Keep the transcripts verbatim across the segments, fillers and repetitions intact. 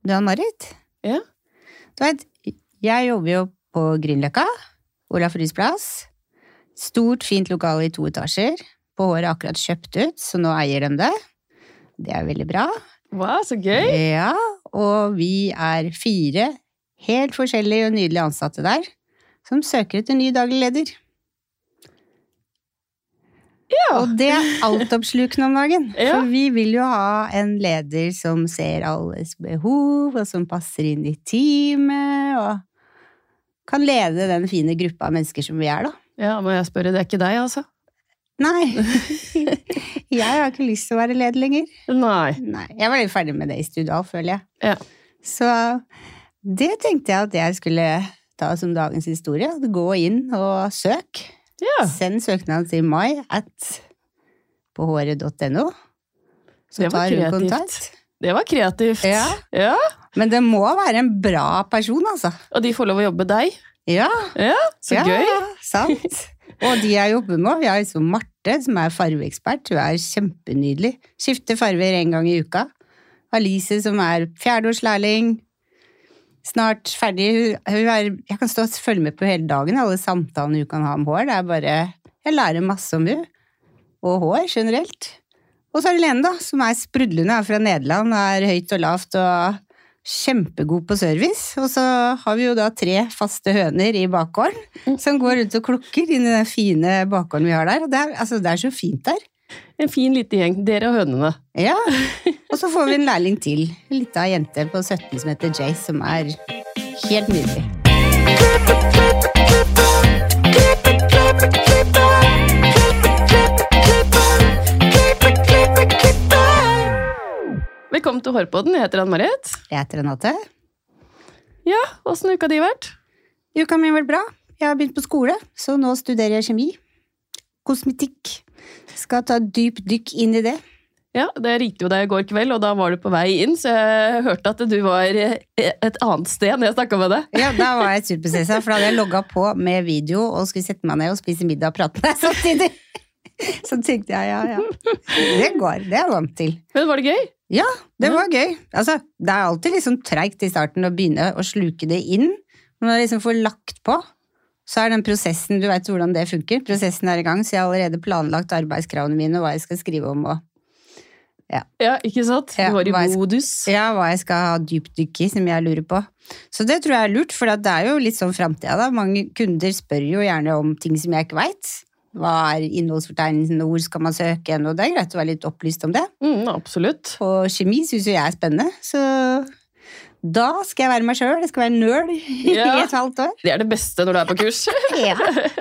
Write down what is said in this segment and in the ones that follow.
Du, Ann-Marit? Ja? Du vet, jeg jobber jo på Grünerløkka, Olaf Ryds plass. Stort, fint lokale i to etasjer. På håret akkurat kjøpt ut, så nå eier de det. Det er veldig bra. Wow, så gøy! Ja, og vi er fire helt forskjellige og nydelige ansatte der, som søker etter ny daglig leder. Ja. Og det er altoppslukende om dagen. Ja. For vi vil jo ha en leder som ser alles behov, og som passer inn i teamet, og kan lede den fine gruppa av mennesker som vi er, da. Ja, må jeg spørre, det er ikke deg, altså? Nei, jeg har ikke lyst til å være leder lenger. Nei. Nei, jeg var litt ferdig med det i studial, føler jeg. Ja. Så det tenkte jeg at jeg skulle ta som dagens historie. Gå inn og søk. Ja. Send søknad til mai at på håret punktum no. Så Det var tar hun kreativt. kontakt. Det var kreativt. Ja. Ja. Men det må være en bra person, altså. Og de får lov å jobbe deg. Ja, Ja, så ja, gøy. sant. Og de jeg jobber med, vi har liksom Marte, som er farveekspert. Hun er kjempenydelig. Skifter farver en gang i uka. Alice, som er fjerdeårslærling. Snart ferdig. Hun, hun er, jeg kan stå og følge med på hele dagen, alle samtalene hun kan ha om hår. Det er bare, jeg lærer masse om hun. Og hår generelt. Og så er det Lene da, som er sprudlende, er fra Nederland, er høyt og lavt og kjempegod på service. Og så har vi jo da tre faste høner i bakgården, som går rundt og klukker inn i den fine bakgården vi har der. Og det er, altså, det er så fint der. En fin liten gjeng, dere og hønene. Ja, og så får vi en lærling til. En liten jente på sytten som heter Jace, som er helt nydelig. Velkommen til Hårpodden, jeg heter Ann-Marit. Jeg heter Renate. Ja, hvordan uka di vært? Uka mi har vært bra. Jeg har begynt på skole, så nå studerer jeg kjemi. Kosmetikk. Skal ta dyp dykk inn i det. Ja, det ringte jo deg i går kveld, og da var du på vei inn, så jeg hørte at du var et annet sted når jeg snakket med deg. Ja, da var jeg superstressa, for da hadde jeg logget på med video og skulle sette meg ned og spise middag og prate med deg samtidig. Så tenkte jeg, ja, ja. Det går, det er jeg vant til. Men var det gøy? Ja, det var gøy. Altså, det er alltid liksom tregt i starten å begynne å sluke det inn. Når jeg liksom får lagt på, så er den prosessen, du vet hvordan det funker. Prosessen er i gang, så jeg har allerede planlagt arbeidskravene mine, hva jeg skal skrive om, og ja. Ja, ikke sant? Du Ja, var i hva jeg skal- modus. Ja, hva jeg skal ha dypdykk i, som jeg lurer på. Så det tror jeg er lurt, for det er jo litt sånn fremtiden da. Mange kunder spør jo gjerne om ting som jeg ikke vet. Hva er innholdsfortegnelsen, hvor skal man søke, og det er greit å være litt opplyst om det. Mm, absolutt. Og kjemi synes jo jeg er spennende, så da skal jeg være meg selv, det skal være nerd i Ja. et halvt år. Det er det beste når du er på kurs. Ja.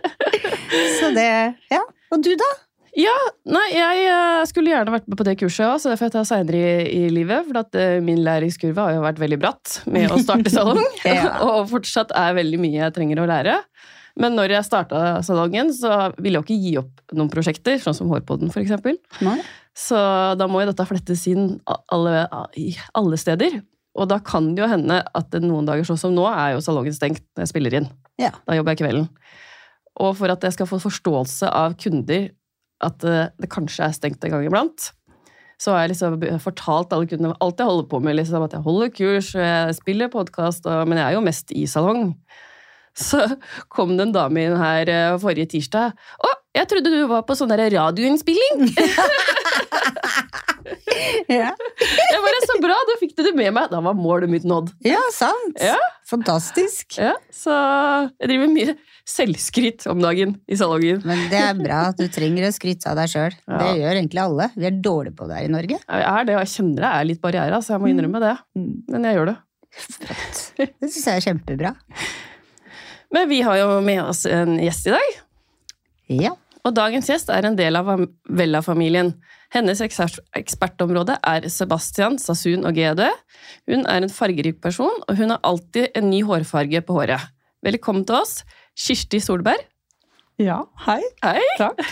Så det, ja. Og du da? Ja, nei, jeg eh, skulle gjerne vært med på det kurset også, så det får jeg ta senere i, i livet, for at eh, min læringskurve har jo vært veldig bratt med å starte salong, Ja. og fortsatt er veldig mye jeg trenger å lære. Men når jeg startet salongen, så ville jeg ikke gi opp noen prosjekter, sånn som Hårpodden for eksempel. Nei. Så da må jo dette flettes inn alle, i alle steder. Og da kan det jo hende at noen dager sånn som nå er jo salongen stengt når jeg spiller inn. Ja. Da jobber jeg kvelden. Og for at jeg skal få forståelse av kunder at det kanskje er stengt en gang iblant, så har jeg liksom fortalt alle kundene alt jeg holder på med, liksom, at jeg holder kurs, jeg spiller podcast, og, men jeg er jo mest i salong. Så kom det en dame inn her forrige tirsdag. Å, jeg trodde du var på sånn der radioinnspilling. Ja. Jeg bare, så bra, da fikk du det med meg. Da var målet mitt nådd. Ja, sant. Ja. Fantastisk. Ja, så jeg driver mye selvskryt om dagen i salongen. Men det er bra at du trenger å skryte av deg selv. Ja. Det gjør egentlig alle. Vi er dårlige på det her i Norge. Jeg er det, og jeg kjenner det er litt barriere, så jeg må innrømme det. Men jeg gjør det. Flott. Det synes jeg er kjempebra. Men vi har jo med oss en gjest i dag. Ja. Og dagens gjest er en del av Vella-familien. Hennes ekspertområde er Sebastian, Sassoon og G D. Hun er en fargerik person, og hun har alltid en ny hårfarge på håret. Velkommen til oss, Kirsti Solberg. Ja, hei. Hei. Takk.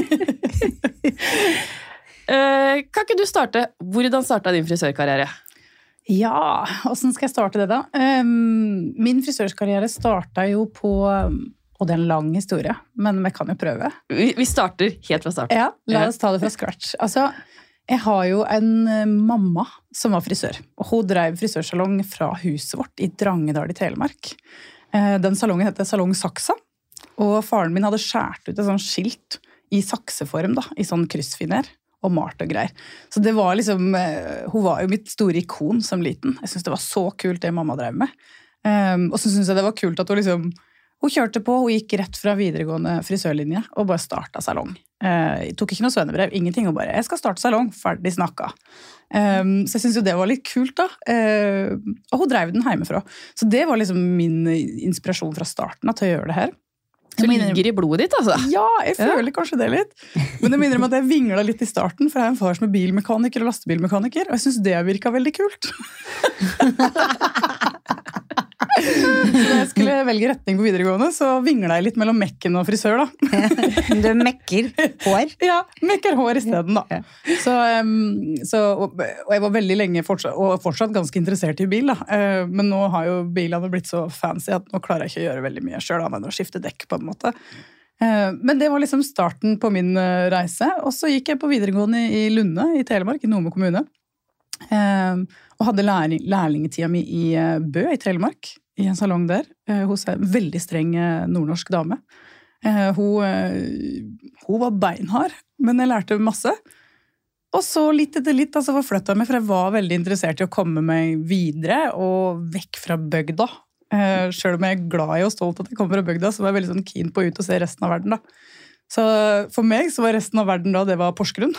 Eh, kan ikke du starte? Hvordan startet din frisørkarriere? Ja, hvordan skal jeg starte det da? Um, min frisørskarriere startet jo på, og det er en lang historie, men vi kan jo prøve. Vi, vi starter helt fra starten. Ja, la oss ta det fra scratch. Altså, Jeg har jo en mamma som var frisør, og hun drev frisørsalong fra huset vårt i Drangedal i Telemark. Den salongen heter Salong Saksa, og faren min hadde skjært ut et sånt skilt i sakseform, da, i sånn kryssfiner og malt og greier. Så det var liksom, hun var jo mitt store ikon som liten. Jeg synes det var så kult det mamma drev med. Um, og så synes jeg det var kult at hun liksom, hun kjørte på, hun gikk rett fra videregående frisørlinje og bare startet salong. Uh, jeg tok ikke noe svennebrev, ingenting, og bare, jeg skal starte salong, ferdig snakka. Um, så jeg synes jo det var litt kult da. Uh, og hun drev den hjemmefra. Så det var liksom min inspirasjon fra starten til å gjøre det her. Så ligger i blodet ditt, altså? Ja, jeg føler ja. kanskje det litt. Men det minner om at jeg vinglet litt i starten, for jeg er en far som er bilmekaniker og lastebilmekaniker, og jeg synes det virket veldig kult. Så da jeg skulle velge retning på videregående, så vinglet jeg litt mellom mekken og frisør, da. Du mekker hår? Ja, mekker hår i stedet, da. Så, um, så, og jeg var veldig lenge fortsatt, og fortsatt ganske interessert i bil, da. Uh, men nå har jo bilene blitt så fancy at nå klarer jeg ikke å gjøre veldig mye selv, da, enn å skifte dekk på en måte. Uh, men det var liksom starten på min uh, reise, og så gikk jeg på videregående i Lunde, i Telemark, i Nome kommune. Uh, og hadde lærling, lærlingetida mi i uh, Bø i Telemark, i en salong der, uh, hos en veldig streng uh, nordnorsk dame. Uh, hun, uh, hun var beinhard, men jeg lærte masse. Og så litt etter litt, altså forflyttet jeg meg, for jeg var veldig interessert i å komme meg videre og vekk fra bygda. Uh, selv om jeg er glad i og stolt at jeg kommer fra bygda, så var jeg veldig sånn keen på ut og se resten av verden da. Så for meg så var resten av verden da, det var Porsgrunn.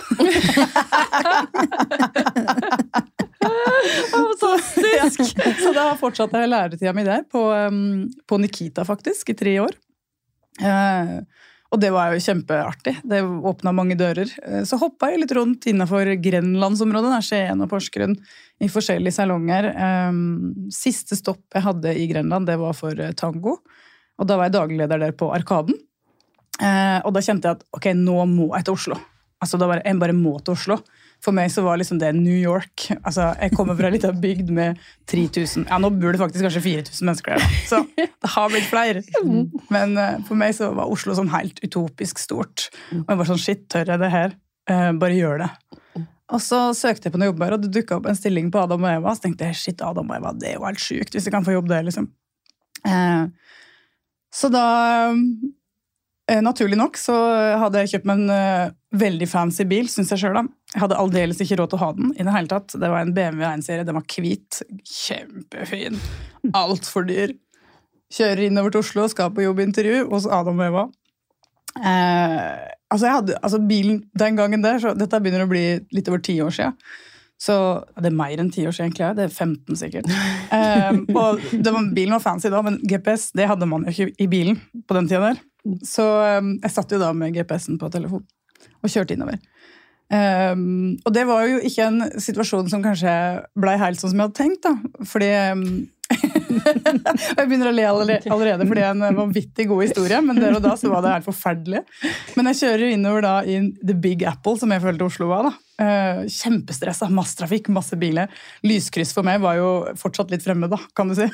Fantastisk! Ja, så da fortsatte jeg læretida mi der, på, um, på Nikita faktisk, i tre år. Uh, og det var jo kjempeartig. Det åpnet mange dører. Uh, så hoppet jeg litt rundt innenfor Grenlandsområdet, der Skien og Porsgrunn, i forskjellige salonger. Um, siste stopp jeg hadde i Grenland, det var for uh, tango. Og da var jeg dagleder der på Arkaden. Uh, og da kjente jeg at, ok, nå må jeg til Oslo. Altså, da var jeg bare må til Oslo. For meg så var liksom det New York. Altså, jeg kommer fra litt av bygd med tre tusen, ja, nå bor det faktisk kanskje fire tusen mennesker der, da. Så det har blitt flere. Men uh, for meg så var Oslo sånn helt utopisk stort. Og jeg var sånn, shit, tør jeg det her? Uh, bare gjør det. Og så søkte jeg på noen jobber, og det dukket opp en stilling på Adam og Eva, så tenkte jeg, shit, Adam og Eva, det er jo helt sykt hvis jeg kan få jobb der, liksom. Uh, så da... Naturlig nok så hadde jeg kjøpt meg en uh, veldig fancy bil, synes jeg selv da. Jeg hadde aldeles ikke råd til å ha den i det hele tatt. Det var en B M W en-serie, den var hvit, kjempefin, alt for dyr. Kjører innover til Oslo, skal på jobbintervju hos Adam og Eva. Uh, altså, jeg hadde, altså bilen den gangen der, så dette begynner å bli litt over ti år siden. Så det er mer enn ti år siden egentlig, det er femten sikkert. Uh, og det var, bilen var fancy da, men G P S, det hadde man jo ikke i bilen på den tiden der. Så um, jeg satt jo da med G P S-en på telefon og kjørte innover. Um, og det var jo ikke en situasjon som kanskje ble helt sånn som jeg hadde tenkt da, fordi um, jeg begynner å le allerede fordi det er en vanvittig god historie, men der og da så var det helt forferdelig. Men jeg kjører jo innover da i The Big Apple, som jeg følte Oslo var da. Uh, kjempestresset, masse trafikk, masse biler. Lyskryss for meg var jo fortsatt litt fremmed da, kan du si.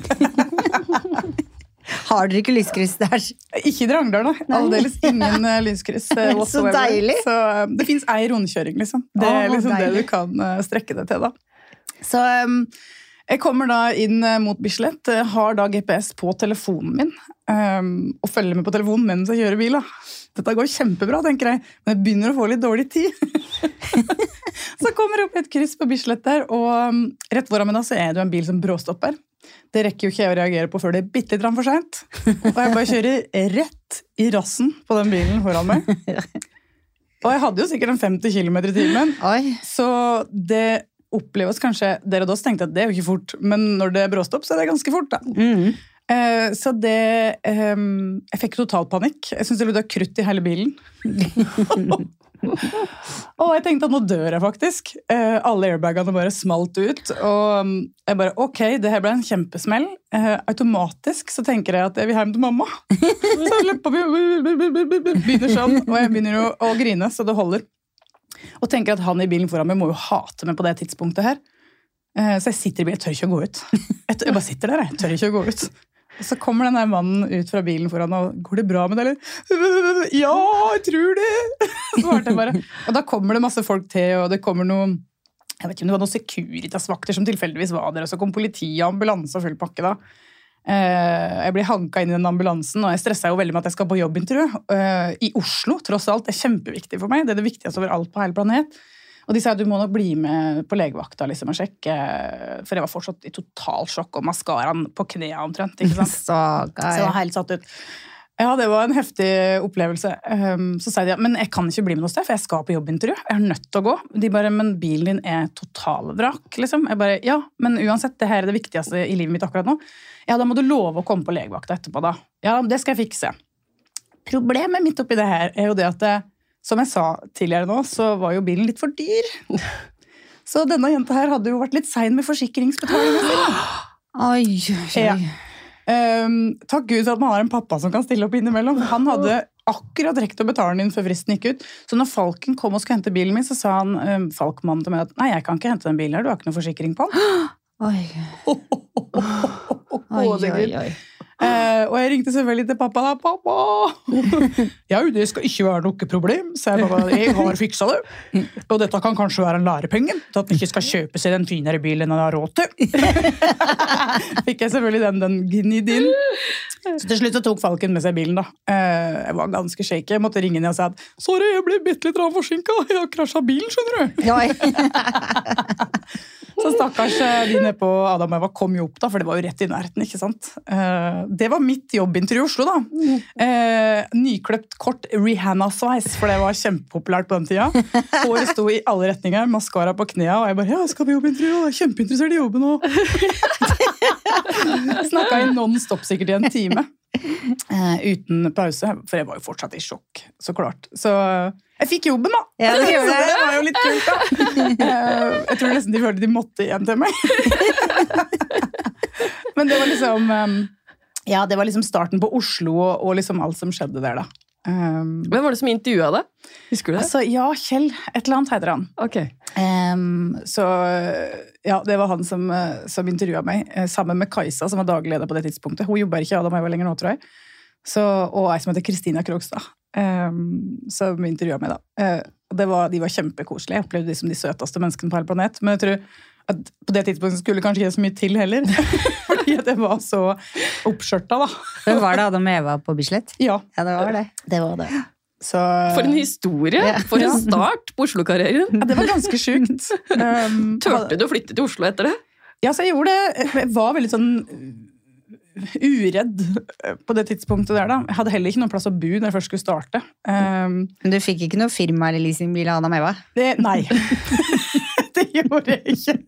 Har dere ikke lyskryss der? Ikke i Drangedal, da. Aldeles ingen uh, lyskryss. Uh, så deilig! Så uh, det finnes ei rundkjøring, liksom. Det er liksom oh, det du kan uh, strekke det til, da. Så um, jeg kommer da inn uh, mot Bislett, uh, har da G P S på telefonen min, um, og følger med på telefonen mens jeg kjører bil, da. Dette går kjempebra, tenker jeg, men jeg begynner å få litt dårlig tid. Så kommer jeg opp et kryss på Bislett der, og um, rett foran meg da så er det jo en bil som bråstopper. Det rekker jo ikke jeg å reagere på før det er bitte litt for sent. Og jeg bare kjører rett i rassen på den bilen foran meg. Og jeg hadde jo sikkert en femti kilometer i timen. Oi. Så det oppleves kanskje, dere da tenkte at det er jo ikke fort, men når det er bråstopp så er det ganske fort da. Mm. Eh, så det, eh, jeg fikk totalpanikk. Jeg synes det lukta krutt i hele bilen. Og jeg tenkte at nå dør jeg faktisk. eh, Alle airbagene bare smalt ut. Og jeg bare, ok, det her ble en kjempesmell. eh, Automatisk så tenker jeg at jeg vil hjem til mamma. Så jeg løper begynner sånn, og jeg begynner å, å grine, så det holder. Og tenker at han i bilen foran meg må jo hate meg på det tidspunktet her. eh, Så jeg sitter i bilen, jeg tør ikke å gå ut. Jeg, jeg bare sitter der, jeg tør ikke å gå ut. Så kommer den der mannen ut fra bilen foran, og går det bra med det, eller? Ja, jeg tror det! Svarte jeg bare. Og da kommer det masse folk til, og det kommer noen, jeg vet ikke om det var noen Securitas-vakter som tilfeldigvis var der, og så kom politi og ambulanse og full pakke da. Jeg ble hanka inn i den ambulansen, og jeg stresset jo veldig med at jeg skal på jobbintervju i Oslo, tross alt. Det er kjempeviktig for meg. Det er det viktigste over alt på hele planet. Og de sa at du må nok bli med på legevakta liksom, og sjekke, for jeg var fortsatt i total sjokk, og maskaraen på knea omtrent, ikke sant? Så, så jeg var helt satt ut. Ja, det var en heftig opplevelse. Så sa de, ja, men jeg kan ikke bli med noe sted, for jeg skal på jobbintervju. Jeg er nødt til å gå. De bare, men bilen din er totalvrak, liksom. Jeg bare, ja, men uansett, det her er det viktigste i livet mitt akkurat nå. Ja, da må du love å komme på legevakta etterpå da. Ja, det skal jeg fikse. Problemet mitt oppi det her er jo det at, det, som jeg sa tidligere nå, så var jo bilen litt for dyr. Så denne jenta her hadde jo vært litt sein med forsikringsbetalingen. Oi, oi. Ja. Um, takk Gud for at man har en pappa som kan stille opp innimellom. Han hadde akkurat rekt å betale den inn før fristen gikk ut. Så når Falken kom og skulle hente bilen min, så sa han, um, Falkmannen til meg at nei, jeg kan ikke hente den bilen her, du har ikke noe forsikring på den. Oi. Oi, oi, oi. Uh, og jeg ringte selvfølgelig til pappa da, pappa! Ja, det skal ikke være noe problem, så jeg bare, jeg har fikset det. Og dette kan kanskje være en lærepenge, til at den ikke skal kjøpe seg den finere bilen enn den har råd til. Fikk jeg selvfølgelig den, den gnidd inn. Så til slutt så tok Falken med seg bilen da. Uh, jeg var ganske shaky, jeg måtte ringe ned og si at sorry, jeg ble bitte litt forsinket, jeg har krasjet bilen, skjønner du? Ja. Så stakkars de nede på Adam og Eva kom jo opp da, for det var jo rett i nærheten, ikke sant? Uh, det var mitt jobbintervju i Oslo da. Uh, nykløpt kort Rihanna-sveis, for det var kjempepopulært på den tida. Håret sto i alle retninger, maskara på knea, og jeg bare, ja, jeg skal på jobbintervju, jeg er kjempeinteressert i jobben nå. Snakket i non-stop sikkert i en time. Uh, uten pause, for jeg var jo fortsatt i sjokk, så klart. Så jeg fikk jobben da. Ja, det, det. det var jo litt kult da. Uh, jeg tror nesten de følte de måtte igjen til meg. Men det var liksom, um, ja, det var liksom starten på Oslo og, og liksom alt som skjedde der da. Um, Hvem var det som intervjuet deg? Husker du det? Altså, ja, Kjell, et eller annet heter han. Ok. Um, så, ja, det var han som, som intervjuet meg, sammen med Kajsa, som var dagleder på det tidspunktet. Hun jobber ikke Adam og Eva lenger nå, tror jeg. Så, og jeg som heter Kristina Krogstad, um, som intervjuet meg da. Uh, det var, de var kjempekoselige, jeg opplevde de som de søteste menneskene på hele planet, men jeg tror at på det tidspunktet skulle kanskje ikke så mye til heller, fordi det var så oppskjørta da. Men var det Adam og Eva på Bislett? Ja. Ja, det var det. Det var det. Så, for en historie, ja. For en start på Oslo-karrieren. Ja, det var ganske sjukt. Um, Tørte du å flytte til Oslo etter det? Ja, så jeg gjorde det. Jeg var veldig sånn uredd på det tidspunktet der da. Jeg hadde heller ikke noen plass å bo når jeg først skulle starte. Um, Men du fikk ikke noe firma eller leasingbil av Adam og Eva? Det, nei. Det gjorde jeg ikke.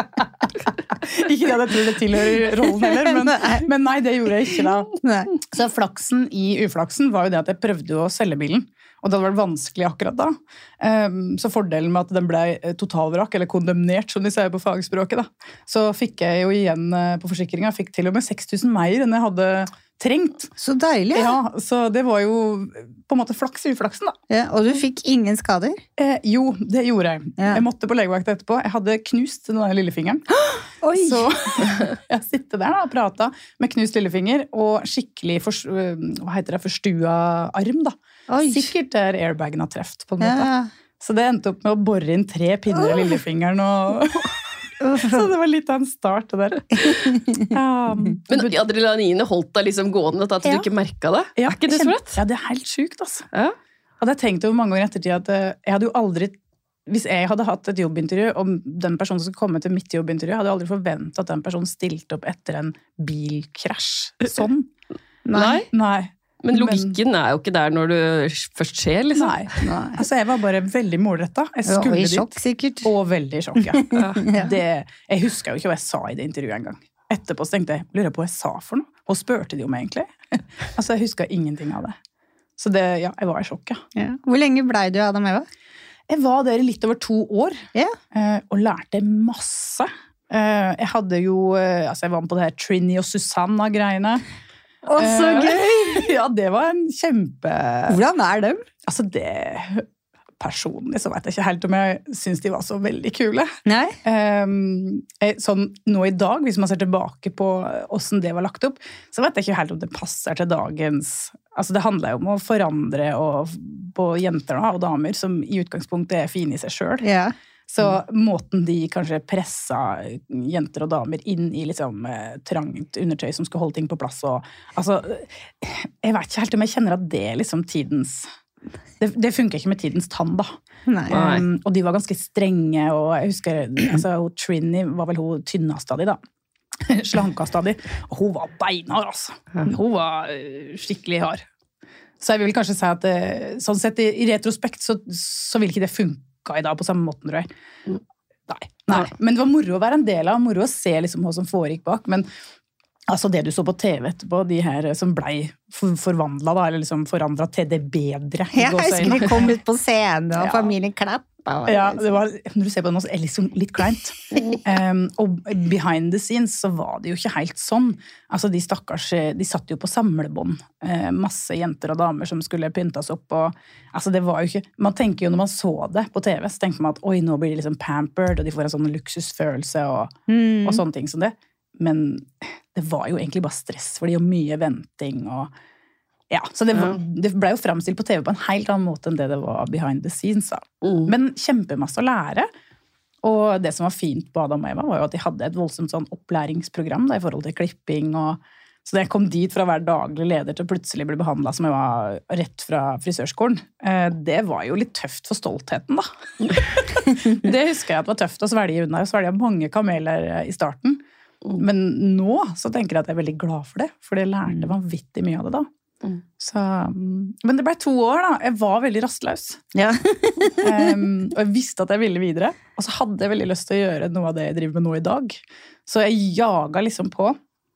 Ikke det at jeg tror det tilhører rollen heller, men, men nei, det gjorde jeg ikke da. Nei. Så flaksen i uflaksen var jo det at jeg prøvde å selge bilen, og det hadde vært vanskelig akkurat da. Um, så fordelen med at den ble totalvrak, eller kondemnert, som de sier på fagspråket da, så fikk jeg jo igjen på forsikringen, fikk til og med seks tusen mer enn jeg hadde trengt. Så deilig. Ja, så det var jo på en måte flaks i uflaksen da. Ja, og du fikk ingen skader? Eh, jo, det gjorde jeg. Ja. Jeg måtte på legevakta etterpå. Jeg hadde knust den lillefingeren. Oi! Så jeg sitter der da og pratet med knust lillefinger og skikkelig for, hva heter det, forstua arm da. Oi. Sikkert der airbagen har treft på en måte. Ja. Så det endte opp med å borre inn tre pinner i lillefingeren og... Så det var litt av en start der. Um, Men adrenalinet holdt deg liksom gående til at ja. Du ikke merket det? Ja, er ikke det så rett? Ja, det er helt sykt altså. Ja. Og det tenkte jeg jo mange ganger ettertid at jeg hadde jo aldri, hvis jeg hadde hatt et jobbintervju, og den personen som skulle komme til mitt jobbintervju, hadde jeg aldri forventet at den personen stilte opp etter en bilkrasj. Sånn. Nei. Nei. Men logikken er jo ikke der når du først skjer, liksom. Nei. Nei. Altså, jeg var bare veldig målrettet. Jeg skulle og i dit. sjokk, sikkert. Og veldig i sjokk, ja. Ja. Det, jeg husker jo ikke hva jeg sa i det intervjuet en gang. Etterpå så tenkte jeg, lurer jeg på hva jeg sa for noe? Og spurte de om egentlig? Altså, jeg husker ingenting av det. Så det, ja, jeg var i sjokk, ja. Ja. Hvor lenge ble du Adam og Eva? Jeg var der i litt over to år, Ja. og lærte masse. Jeg hadde jo, altså jeg var med på det her Trini og Susanna-greiene. Å, så gøy! Ja, det var en kjempe... Hvordan er dem? Altså, det... personlig så vet jeg ikke helt om jeg synes de var så veldig kule. Nei? Um, sånn nå i dag, hvis man ser tilbake på hvordan det var lagt opp, så vet jeg ikke helt om det passer til dagens. Altså det handler jo om å forandre og, på jenter da, og damer som i utgangspunktet er fine i seg selv. Ja. Så måten de kanskje pressa jenter og damer inn i liksom trangt undertøy som skulle holde ting på plass. Og, altså, jeg vet ikke helt om jeg kjenner at det er liksom tidens... Det, det funker ikke med tidens tann da. Nei. Um, og de var ganske strenge, og jeg husker, altså, Trini var vel hun tynnast av de da. Slankast av de. Og hun var beinhard, altså. Hun var uh, skikkelig hard. Så jeg vil kanskje si at uh, sånn sett i, i retrospekt så, så vil ikke det funke i dag på samme måten, tror jeg. Nei. Nei. Men det var moro å være en del av, moro å se liksom hva som foregikk bak, men altså det du så på T V etterpå, de her som ble for, forvandlet da, eller liksom forandret til det bedre. Jeg husker de kom ut på scenen, og ja. Familien klapp. Ja, det var, når du ser på det nå, så er det liksom litt kleint. Um, og behind the scenes så var det jo ikke helt sånn. Altså de stakkars, de satt jo på samlebånd. Uh, masse jenter og damer som skulle pyntes opp. Og, altså det var jo ikke, man tenker jo når man så det på T V, så tenker man at oi, nå blir de liksom pampered, og de får en sånn luksusfølelse og, mm. og sånne ting som det. Men det var jo egentlig bare stress, for det er jo mye venting og ja, så det, var, det ble jo fremstilt på T V på en helt annen måte enn det det var behind the scenes. Mm. Men kjempemasse å lære. Og det som var fint på Adam og Eva var jo at de hadde et voldsomt sånn opplæringsprogram da, i forhold til klipping. Og, så da jeg kom dit fra å være daglig leder til å plutselig bli behandlet som jeg var rett fra frisørskolen, det var jo litt tøft for stoltheten da. Det husker jeg at var tøft å svelge unna. Jeg svelget mange kameler i starten. Men nå så tenker jeg at jeg er veldig glad for det, for jeg lærte vanvittig mye av det da. Mm. Så, men det ble to år da. Jeg var veldig rastløs. Ja. um, og jeg visste at jeg ville videre. Og så hadde jeg veldig lyst til å gjøre noe av det jeg driver med nå i dag. Så jeg jaget liksom på.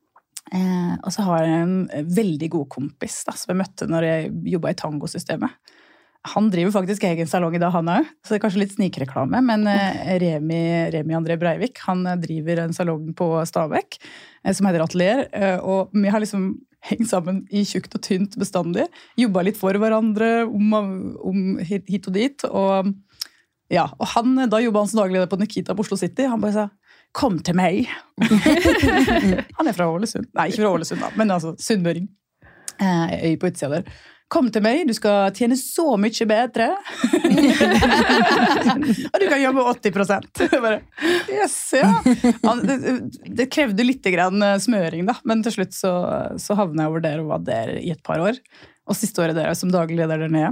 Uh, og så har jeg en veldig god kompis da, som jeg møtte når jeg jobbet i tangosystemet. Han driver faktisk egen salong i dag, han også. Så det er kanskje litt snikreklame. Men uh, Remi, Remi André Breivik, han driver en salong på Stavek, uh, som heter Atelier. Uh, og vi har liksom hengt sammen i tjukt og tynt bestandig. Jobbet litt for hverandre om, om hit og dit. Og, ja, og han, da jobbet han som dagleder på Nikita på Oslo City. Han bare sa, kom til meg. Han er fra Ålesund. Nei, ikke fra Ålesund da, men altså Sunnmøring. Eh, øy på utsida der. Kom til meg, du skal tjene så mye bedre. Og du kan jobbe åtti prosent. Bare, yes, ja. Det, det krevde litt grann smøring da, men til slutt så, så havnet jeg over der og var der i et par år. Og siste året der som daglig leder der nede.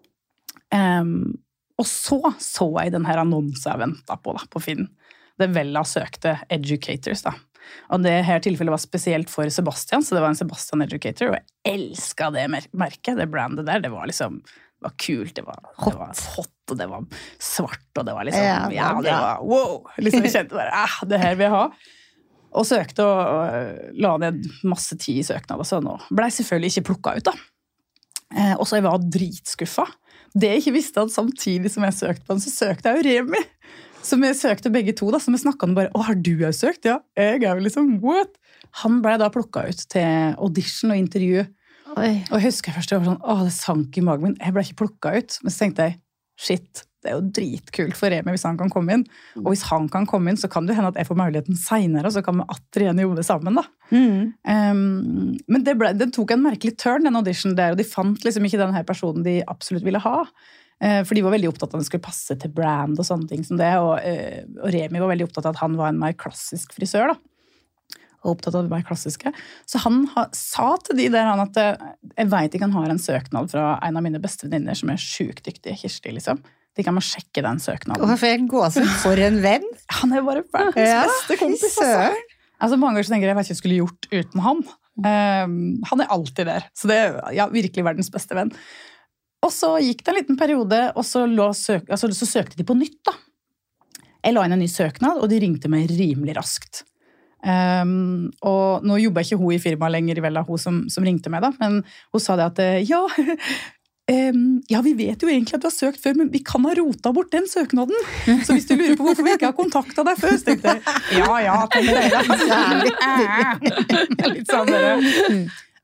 Um, og så så jeg den her annonsen jeg ventet på da, på Finn. Det Vella søkte educators da. Og det her tilfellet var spesielt for Sebastian, så det var en Sebastian Educator, og jeg elsket det merket, det brandet der, det var liksom, det var kult, det var hot, det var hot og det var svart, og det var liksom, ja, ja det var, wow, liksom jeg kjente bare, ah, det her vil jeg ha. Og søkte og, og la ned masse tid i søknad og sånn, og ble selvfølgelig ikke plukket ut da. Eh, og så jeg var dritskuffet. Det jeg ikke visste at samtidig som jeg søkte på den, så søkte jeg jo Remi. Som jeg søkte begge to da, som jeg snakket om bare, å, har du jo søkt? Ja, jeg er jo liksom, what? Han ble da plukket ut til audition og intervju. Oi. Og jeg husker først, jeg var sånn, å, det sank i magen min. Jeg ble ikke plukket ut. Men så tenkte jeg, shit, det er jo dritkult for Remi hvis han kan komme inn. Og hvis han kan komme inn, så kan det hende at jeg får muligheten senere, og så kan vi atter igjen jobbe sammen da. Mm. Um, men det, ble, det tok en merkelig turn, den audition der, og de fant liksom ikke den her personen de absolutt ville ha. For de var veldig opptatt av at den skulle passe til brand og sånne ting som det, og, og Remi var veldig opptatt av at han var en mer klassisk frisør da, og opptatt av det mer klassiske. Så han ha, sa til de der han at jeg vet ikke han har en søknad fra en av mine beste venninner som er sjukt dyktig, Kirsti liksom. De kan må sjekke den søknaden. Hvorfor jeg gå så for en venn? Han er bare verdens ja, beste kompis. Altså. altså mange ganger så tenker jeg, jeg vet ikke hva jeg skulle gjort uten han. Um, han er alltid der, så det er ja, virkelig verdens beste venn. Og så gikk det en liten periode, og så, søk, altså, så søkte de på nytt da. Jeg la inn en ny søknad, og de ringte meg rimelig raskt. Um, og nå jobber ikke hun i firmaet lenger, vel, hun som, som ringte meg da, men hun sa det at, ja, um, ja, vi vet jo egentlig at du har søkt før, men vi kan ha rota bort den søknaden. Så hvis du lurer på hvorfor vi ikke har kontaktet deg før, så tenkte jeg, ja, ja, tenkte jeg da. Litt sånn dere.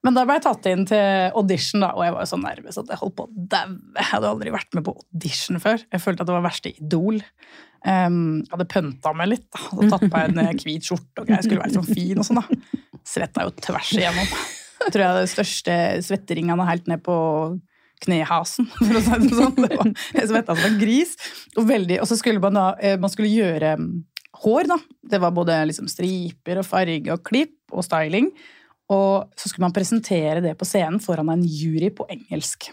Men da ble jeg tatt inn til audition, da, og jeg var jo så nervøs at jeg holdt på å daue. Jeg hadde aldri vært med på audition før. Jeg følte at det var verste idol. Um, jeg hadde pønta meg litt, da. Hadde tatt på en hvit skjorte, og jeg skulle være sånn fin og sånn, da. Svetta jo tvers igjennom. Jeg tror jeg hadde de største svetteringene helt ned på knehasen, for å si det sånn. Det var, jeg svetta som en gris. Og, veldig, og så skulle man da, man skulle gjøre hår, da. Det var både liksom striper og farge og klipp og styling. Og så skulle man presentere det på scenen foran en jury på engelsk.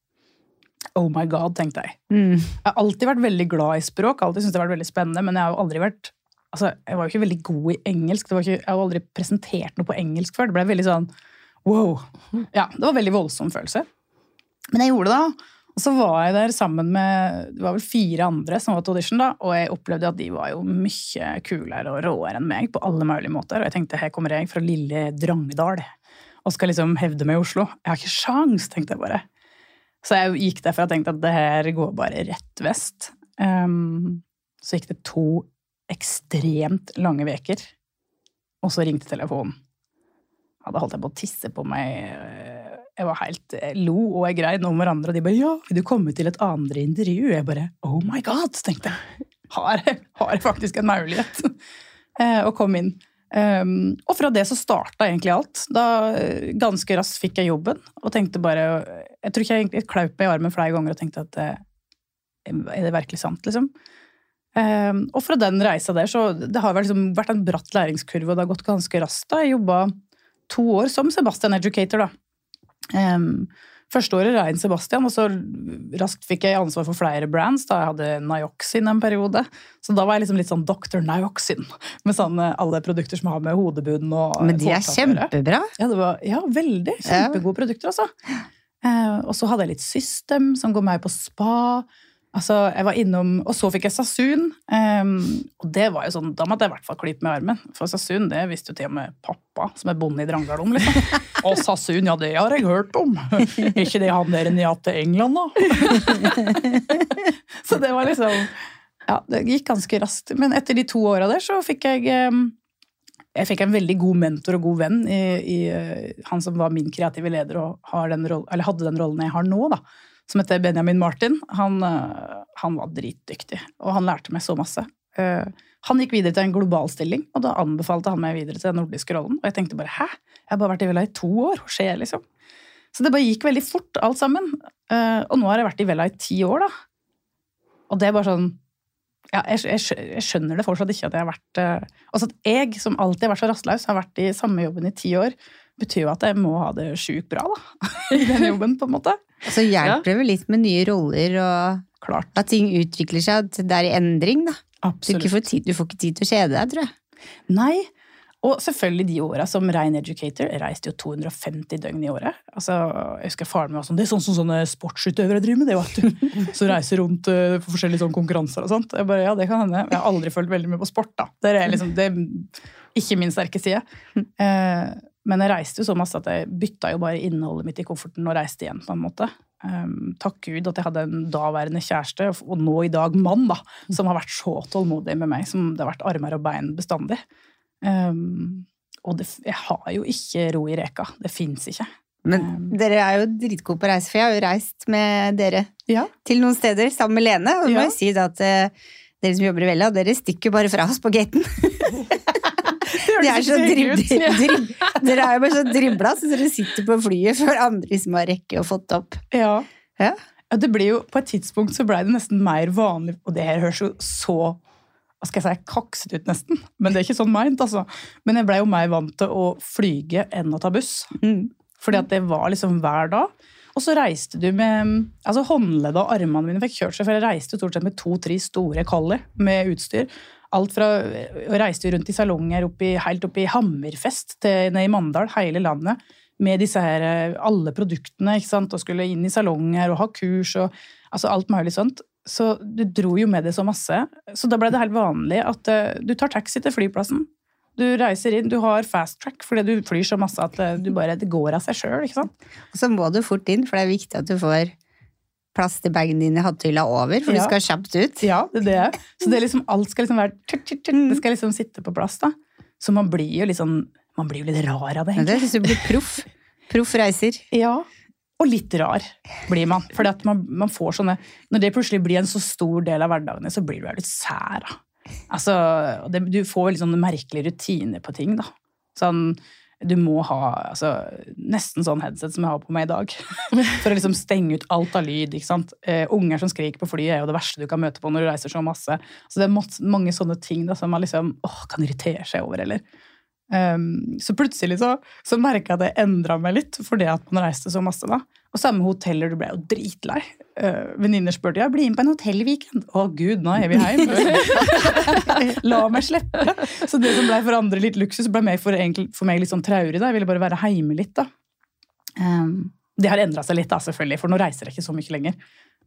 Oh my god, tenkte jeg. Mm. Jeg har alltid vært veldig glad i språk, alltid syntes det har vært veldig spennende, men jeg har jo aldri vært, altså, jeg var jo ikke veldig god i engelsk, det var ikke, jeg har aldri presentert noe på engelsk før, det ble veldig sånn, wow. Ja, det var veldig voldsom følelse. Men jeg gjorde det da, og så var jeg der sammen med, det var vel fire andre som var til audition da, og jeg opplevde at de var jo mye kulere og råere enn meg på alle mulige måter, og jeg tenkte, her kommer jeg fra lille Drangedal, og skal liksom hevde meg i Oslo. Jeg har ikke sjans, tenkte jeg bare. Så jeg gikk derfor og tenkte at det her går bare rett vest. Um, så gikk det to ekstremt lange veker, og så ringte telefonen. Ja, da holdt jeg på å tisse på meg. Jeg var helt lo, og jeg greide noe med hverandre, og de bare, ja, vil du komme til et andre intervju? Jeg bare, oh my god, tenkte jeg. Har jeg, har jeg faktisk en mulighet å komme inn. Um, og fra det så startet egentlig alt. Da ganske raskt fikk jeg jobben, og tenkte bare, jeg tror ikke jeg egentlig klaup meg i armen flere ganger, og tenkte at, er det virkelig sant, liksom? Um, og fra den reisa der, så det har liksom vært en bratt læringskurve, og det har gått ganske raskt da. Jeg jobbet to år som Sebastian Educator da. Um, første året Rein Sebastian, og så raskt fikk jeg ansvar for flere brands, da jeg hadde Nioxin en periode, så da var jeg liksom litt sånn doktor Nioxin, med sånn alle produkter som har med hodebuden og men de er kjempebra. Ja, det var, ja, veldig kjempegode produkter altså. Uh, og så hadde jeg litt system som går med på spa. Altså, jeg var innom, og så fikk jeg Sassoon, um, og det var jo sånn, da måtte jeg i hvert fall klippe med armen, for Sassoon, det visste jo til og med pappa, som er bonde i Drangedal om, liksom. Og Sassoon, ja, det har jeg hørt om. Ikke det han der ned til England, da. Så det var liksom, ja, det gikk ganske raskt. Men etter de to årene der, så fikk jeg, um, jeg fikk en veldig god mentor og god venn i, i uh, han som var min kreative leder, og har den roll, eller hadde den rollen jeg har nå, da. Som heter Benjamin Martin, han, han var dritdyktig, og han lærte meg så masse. Han gikk videre til en global stilling, og da anbefalte han meg videre til den nordiske rollen, og jeg tenkte bare, hæ? Jeg har bare vært i Vella i to år, hva skjer liksom? Så det bare gikk veldig fort, alt sammen. Og nå har jeg vært i Vella i ti år, da. Og det er bare sånn, ja, jeg, jeg, jeg skjønner det fortsatt ikke at jeg har vært, også at jeg, som alltid har vært så rastløs, har vært i samme jobben i ti år, betyr jo at jeg må ha det sjukt bra, da, i den jobben, på en måte. Så hjelper det vel litt med nye roller, og klart. At ting utvikler seg, at det er i endring, da. Absolutt. Du får, tid, du får ikke tid til å kjede deg, tror jeg. Nei, og selvfølgelig de årene som Rein Educator, jeg reiste jo to hundre og femti døgn i året. Altså, jeg husker faren min var sånn, det er sånn som sånne sportsutøvere driver med det, vet du. Så reiser rundt uh, for forskjellige sånne konkurranser og sånt. Jeg bare, ja, det kan hende. Jeg har aldri følt veldig mye på sport, da. Det er liksom, det er ikke min sterke side. Uh, Men jeg reiste jo så masse at jeg bytta jo bare innholdet mitt i kofferten og reiste igjen på en måte. Um, takk Gud at jeg hadde en daværende kjæreste, og nå i dag mann da, som har vært så tålmodig med meg, som det har vært armer og bein bestandig. Um, og det, jeg har jo ikke ro i reka, det finnes ikke. Men um, dere er jo dritgode på reise, for jeg har jo reist med dere ja. Til noen steder sammen med Lene, og ja. Må jeg si da at uh, dere som jobber i Vella, dere stikker bare fra oss på gaten. De er så drib, drib, dere er jo bare så dribla, så dere sitter på flyet for andre som har rekke og fått opp. Ja. Ja. Ja, det ble jo, på et tidspunkt så ble det nesten mer vanlig, og det her høres jo så, hva skal jeg si, kakset ut nesten, men det er ikke sånn meint, altså. Men jeg ble jo mer vant til å flyge enn å ta buss, mm. fordi at det var liksom hver dag. Og så reiste du med, altså håndleddet og armene mine fikk kjørt seg, for jeg reiste jo stort sett med to-tre store kolli med utstyr. Alt fra, jeg reiste rundt i salonger oppi, helt oppi Hammerfest til ned i Mandal, hele landet, med disse her, alle produktene, ikke sant, og skulle inn i salonger og ha kurs og altså alt mulig sånt. Så du dro jo med det så masse. Så da ble det helt vanlig at uh, du tar taxi til flyplassen. Du reiser inn, du har fast track, fordi du flyr så masse at uh, du bare, det går av seg selv, ikke sant? Og så må du fort inn, for det er viktig at du får plass til bagen din i hattehylla over, for ja. Du skal kjapt ut. Ja, det er det. Så det er liksom, alt skal liksom være, det skal liksom sitte på plass da. Så man blir jo liksom, man blir jo litt rar av det, egentlig. Det synes du blir proff. Proffreiser. Ja, og litt rar blir man. For man, man får sånne, når det plutselig blir en så stor del av hverdagene, så blir du jo litt sær. Altså, det, du får veldig sånne merkelige rutiner på ting, da. Sånn, du må ha altså, nesten sånn headset som jeg har på meg i dag, for å liksom stenge ut alt av lyd, ikke sant? Uh, unger som skriker på flyet er jo det verste du kan møte på når du reiser så masse. Så det er mange sånne ting da, som man liksom, åh, kan irritere seg over, eller? Um, så plutselig så, så merket jeg at det endret meg litt, for det at man reiste så masse da. Og samme hoteller, du ble jo dritlei. Uh, venninner spurte, ja, bli inn på en hotellweekend. Å Gud, nå er vi hjemme. La meg slippe. Så det som ble for andre litt luksus, ble meg for, egentlig, for meg litt sånn traurig da. Jeg ville bare være hjemme litt da. Um, det har endret seg litt da, selvfølgelig, for nå reiser jeg ikke så mye lenger.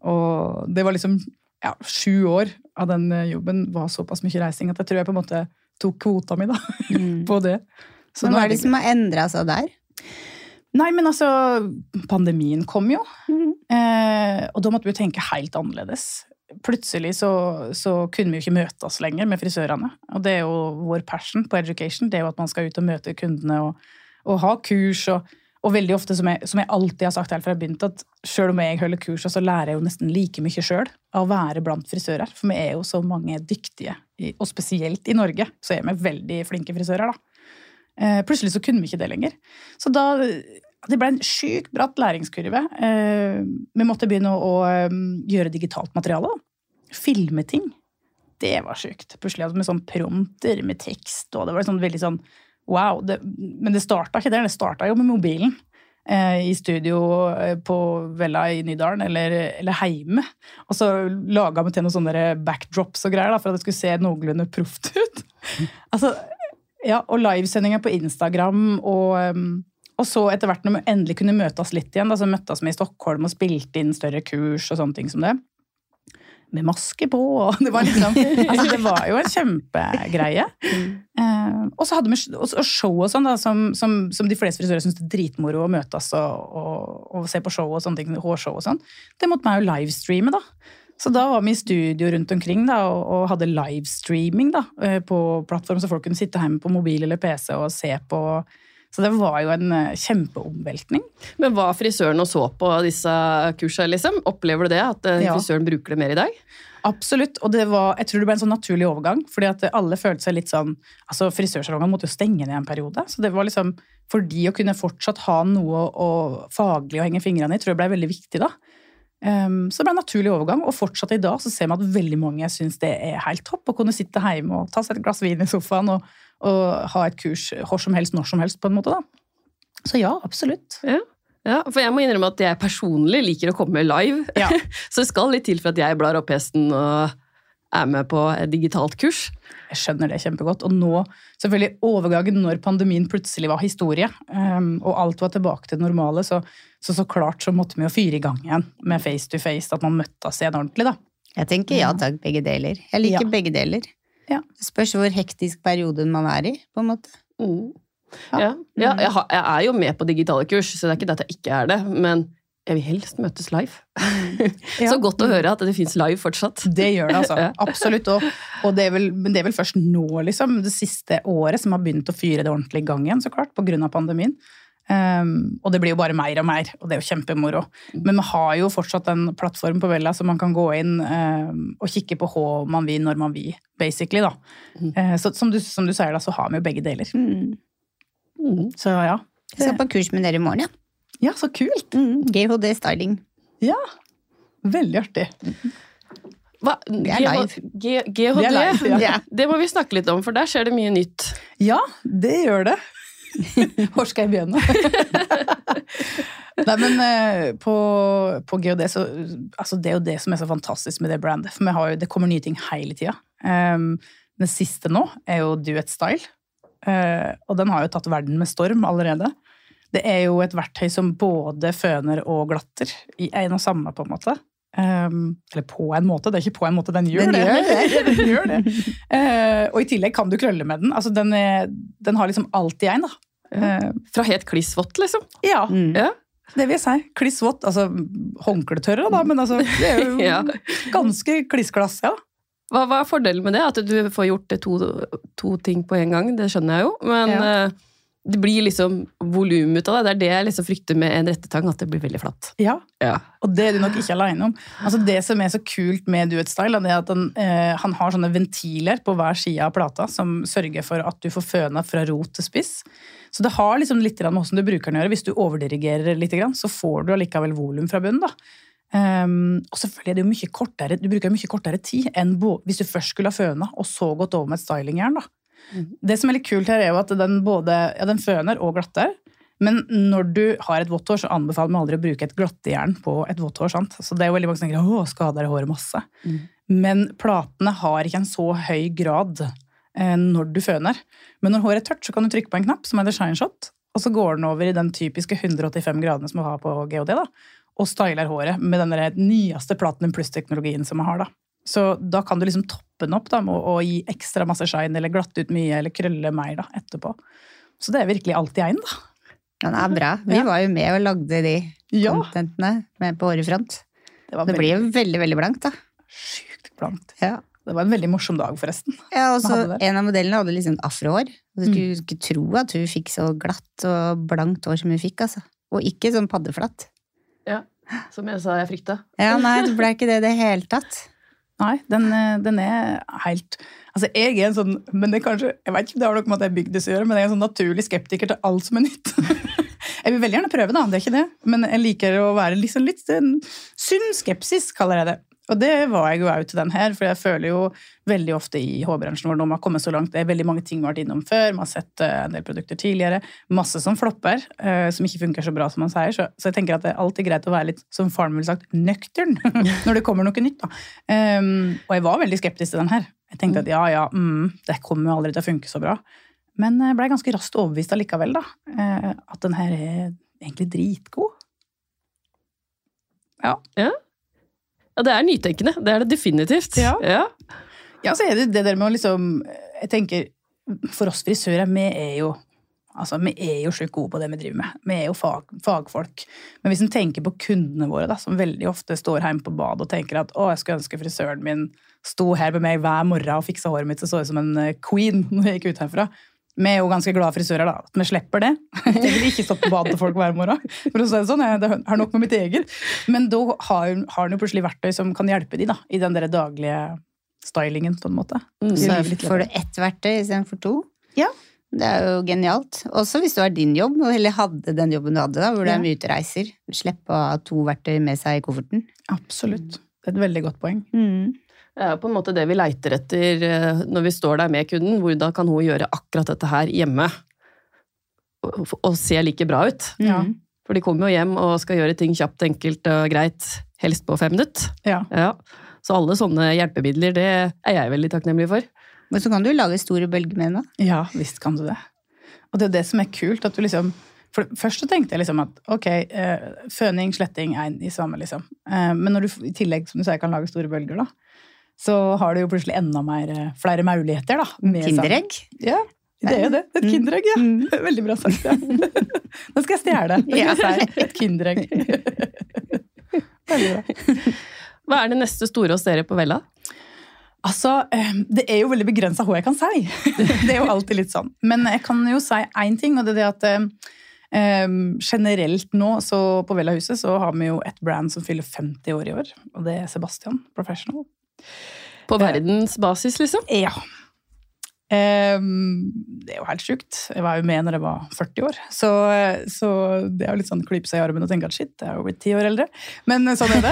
Og det var liksom, ja, sju år av den jobben var såpass mye reising, at jeg tror jeg på en måte tok kvota mi da, mm. på det. Så men hva er det som har endret seg der? Nei, men altså, pandemien kom jo, mm. eh, og da måtte vi tenke helt annerledes. Plutselig så, så kunne vi jo ikke møte oss lenger med frisørene, og det er jo vår passion på education, det er jo at man skal ut og møte kundene og, og ha kurs, og, og veldig ofte, som jeg, som jeg alltid har sagt helt fra jeg begynte, at selv om jeg holder kurs, så lærer jeg jo nesten like mye selv av å være blant frisører, for vi er jo så mange dyktige, og spesielt i Norge, så er vi veldig flinke frisører da. Eh, plutselig så kunne vi ikke det lenger. Så da, det ble en sykt bratt læringskurve. Eh, vi måtte begynne å, å gjøre digitalt materiale, filme ting. Det var sykt. Plutselig med sånn prompter, med tekst, og det var sånn veldig sånn, wow. Det, men det startet ikke der, det startet jo med mobilen. Eh, I studio på Vella i Nydalen, eller, eller heime. Og så laget vi til noen sånne backdrops og greier, da, for at det skulle se noenlunde proft ut. Altså, ja, og livesendinger på Instagram, og, og så etter hvert når vi endelig kunne møte oss litt igjen, da, så møtte oss med i Stockholm og spilte inn større kurs og sånne ting som det. Med maske på, og det var liksom, altså det var jo en kjempegreie. Mm. Eh, og så hadde vi og show og sånn da, som, som, som de fleste frisører synes det er dritmoro å møte oss og, og, og se på show og sånne ting, hårshow og sånn. Det måtte man jo livestreame da. Så da var vi i studio rundt omkring da, og, og hadde livestreaming da, på plattform, så folk kunne sitte hjemme på mobil eller P C og se på. Så det var jo en kjempeomveltning. Men var frisøren og så på disse kursene, liksom? Opplever du det, at ja. Frisøren bruker det mer i dag? Absolutt, og det var, jeg tror det ble en sånn naturlig overgang, fordi at alle følte seg litt sånn, altså frisørsalongen måtte jo stenge ned en periode, så det var liksom, for de å kunne fortsatt ha noe og faglig å henge fingrene i, tror jeg ble veldig viktig da. Um, så det ble en naturlig overgang, og fortsatt i dag så ser man at veldig mange synes det er helt topp å kunne sitte hjemme og ta seg et glass vin i sofaen og, og ha et kurs hvor som helst, når som helst på en måte da. Så ja, absolutt. Ja, ja, for jeg må innrømme at jeg personlig liker å komme live, ja. Så det skal litt til for at jeg blar opp hesten og er med på et digitalt kurs. Jeg skjønner det kjempegodt, og nå, selvfølgelig overgangen når pandemien plutselig var historie, um, og alt var tilbake til det normale, så, så så klart så måtte vi jo fyre i gang igjen med face to face, at man møtte oss igjen ordentlig da. Jeg tenker ja takk, begge deler. Jeg liker ja. begge deler. Ja. Det spørs hvor hektisk perioden man er i, på en måte. Mm. Ja, ja. ja jeg, har, jeg er jo med på digitale kurs, så det er ikke det at jeg ikke er det, men jeg vil helst møtes live. Ja. Så godt å høre at det finnes live fortsatt. Det gjør det altså, ja. Absolutt. Og, og det, er vel, men det er vel først nå, liksom, det siste året, som har begynt å fyre det ordentlig i gang igjen, så klart, på grunn av pandemien. Um, og det blir jo bare mer og mer, og det er jo kjempemoro. Men vi har jo fortsatt en plattform på Vella, så man kan gå inn um, og kikke på hva man vil, når man vil, basically, da. Mm. Uh, så som du, som du sier da, så har vi jo begge deler. Mm. Mm. Så ja. Jeg skal på kurs med dere i morgen, ja. Ja, så kult. Mm, G H D-styling. Ja, veldig artig. Hva? Det er live. G H D? Det, live, ja. Ja. Det må vi snakke litt om, for der skjer det mye nytt. Ja, det gjør det. Hvor skal jeg begynne? Nei, men på, på G H D, så, altså det er jo det som er så fantastisk med det brandet, for vi har jo, det kommer nye ting hele tiden. Um, den siste nå er jo Duet Style, uh, og den har jo tatt verden med storm allerede. Det er jo et verktøy som både føner og glatter i en og samme på en måte. Um, eller på en måte, det er ikke på en måte, den gjør den det. Gjør det. den gjør det. Uh, og i tillegg kan du krølle med den. Altså den, er, den har liksom alt i en da. Uh, Fra helt klissvått liksom. Ja, mm. ja, det vil jeg si. Klissvått, altså håndkletørre da, men altså det er jo ja. ganske klissglass, ja. Hva, hva er fordelen med det? At du får gjort to, to ting på en gang, det skjønner jeg jo. Men ja. uh, det blir liksom volum ut av det. Det er det jeg liksom frykter med en rettetang, at det blir veldig flatt. Ja, Ja. og det er du nok ikke alene om. Altså det som er så kult med Duet Style, det er at han, eh, han har sånne ventiler på hver side av plata, som sørger for at du får føna fra rot til spiss. Så det har liksom litt med hvordan du bruker den å gjøre. Hvis du overdirigerer litt, så får du allikevel volum fra bunnen da. Um, og selvfølgelig er det jo mye kortere, du bruker mye kortere tid enn hvis du først skulle ha føna og så gått over med et stylingjern da. Mm. Det som er litt kult her er jo at den både, ja, den føner og glatter, men når du har et vått hår så anbefaler man aldri å bruke et glattejern på et vått hår, sant? Så det er jo veldig mange som tenker, åh, skader håret masse. Mm. Men platene har ikke en så høy grad eh, når du føner. Men når håret er tørt så kan du trykke på en knapp som heter Shine Shot, og så går den over i den typiske hundre åttifem gradene som man har på G O D da. Og styler håret med den der nyeste Platinum Plus-teknologien som man har da. Så da kan du liksom toppe den opp da, med å gi ekstra masse shine, eller glatte ut mye, eller krølle mer da, etterpå. Så det er virkelig alltid en da. Ja, det er bra. Vi Ja. var jo med og lagde de Ja. contentene med på hårefront. Det, var Det veldig, blir jo veldig, veldig blankt da. sykt blankt. Ja. Det var en veldig morsom dag forresten. Ja, og så Hva hadde det? en av modellene hadde liksom afrohår. Og du skulle ikke tro at hun fikk så glatt og blankt hår som hun fikk, altså. Og ikke sånn paddeflatt. Ja, som jeg sa, jeg frykta. Ja, nei, det ble ikke det det hele tatt. Nei, den, den er helt... Altså, jeg er en sånn... Men det er kanskje... Jeg vet ikke om det har noe med at jeg er bygdes å gjøre, men jeg er en sånn naturlig skeptiker til alt som er nytt. Jeg vil veldig gjerne prøve da, det er ikke det. Men jeg liker å være liksom litt en sunn skepsis, kaller jeg det. Og det var jeg jo ut til den her, for jeg føler jo veldig ofte i hårbransjen hvor når man har kommet så langt, det er veldig mange ting vi har vært innom før, man har sett en del produkter tidligere, masse som flopper, uh, som ikke funker så bra som man sier, så, så jeg tenker at det er alltid greit å være litt, som faren vil sagt, nøktern, når det kommer noe nytt da. Um, og jeg var veldig skeptisk til den her. Jeg tenkte at ja, ja, mm, det kommer jo aldri til å funke så bra. Men jeg ble ganske raskt overbevist allikevel da, uh, at den her er egentlig dritgod. Ja. Ja. Ja, det er nytenkende. Det er det definitivt. Ja. Ja. Ja, så er det det der med å liksom, jeg tenker, for oss frisører, vi er jo, altså, vi er jo sjukt gode på det vi driver med. Vi er jo fag, fagfolk. Men hvis en tenker på kundene våre, da, som veldig ofte står hjemme på bad og tenker at, å, jeg skulle ønske frisøren min sto her med meg hver morgen og fiksa håret mitt, så så jeg som en queen når jeg gikk ut herfra. Vi er jo ganske glade frisører da, at vi slipper det. Jeg vil ikke stå på bad til folk hver morgen. For å si det sånn, jeg har nok med mitt eget. Men da har, har den jo plutselig verktøy som kan hjelpe de da, i den der daglige stylingen på en måte. Mm, så litt får du ett verktøy i stedet for to. Ja. Det er jo genialt. Også hvis du har din jobb, eller hadde den jobben du hadde da, hvor det Ja. er mye utreiser. Slippe å ha to verktøy med seg i kofferten. Absolutt. Det er et veldig godt poeng. Mm. Det er jo på en måte det vi leiter etter eh, når vi står der med kunden. Hvordan kan hun gjøre akkurat dette her hjemme? Og, og se like bra ut. Ja. Mm. For de kommer jo hjem og skal gjøre ting kjapt, enkelt og greit. Helst på fem minutter. Ja. Ja. Så alle sånne hjelpemidler, det er jeg veldig takknemlig for. Men så kan du lage store bølger med den da. Ja, visst kan du det. Og det er det som er kult, at du liksom, for først så tenkte jeg liksom at, ok, eh, føning, sletting er i samme liksom. Eh, men når du i tillegg, som du sier, kan lage store bølger da, så har du jo plutselig enda mer, flere muligheter da. med Kinderegg. sammen. Ja, det er jo det. Et kinderegg, ja. Veldig bra sagt, ja. Nå skal jeg stjele det. Det skal jeg si. Et kinderegg. Veldig bra. Hva er det neste store hos dere på Vella? Altså, det er jo veldig begrenset hva jeg kan si. Det er jo alltid litt sånn. Men jeg kan jo si en ting, og det er det at um, generelt nå, så på Vella huset, så har vi jo et brand som fyller femti år i år, og det er Sebastian Professional. På verdensbasis, liksom? Ja. Um, det er jo helt sjukt. Jeg var jo med når jeg var førti år. Så, så det er jo litt sånn klype seg i armen og tenke at shit, jeg er jo blitt ti år eldre. Men sånn er det.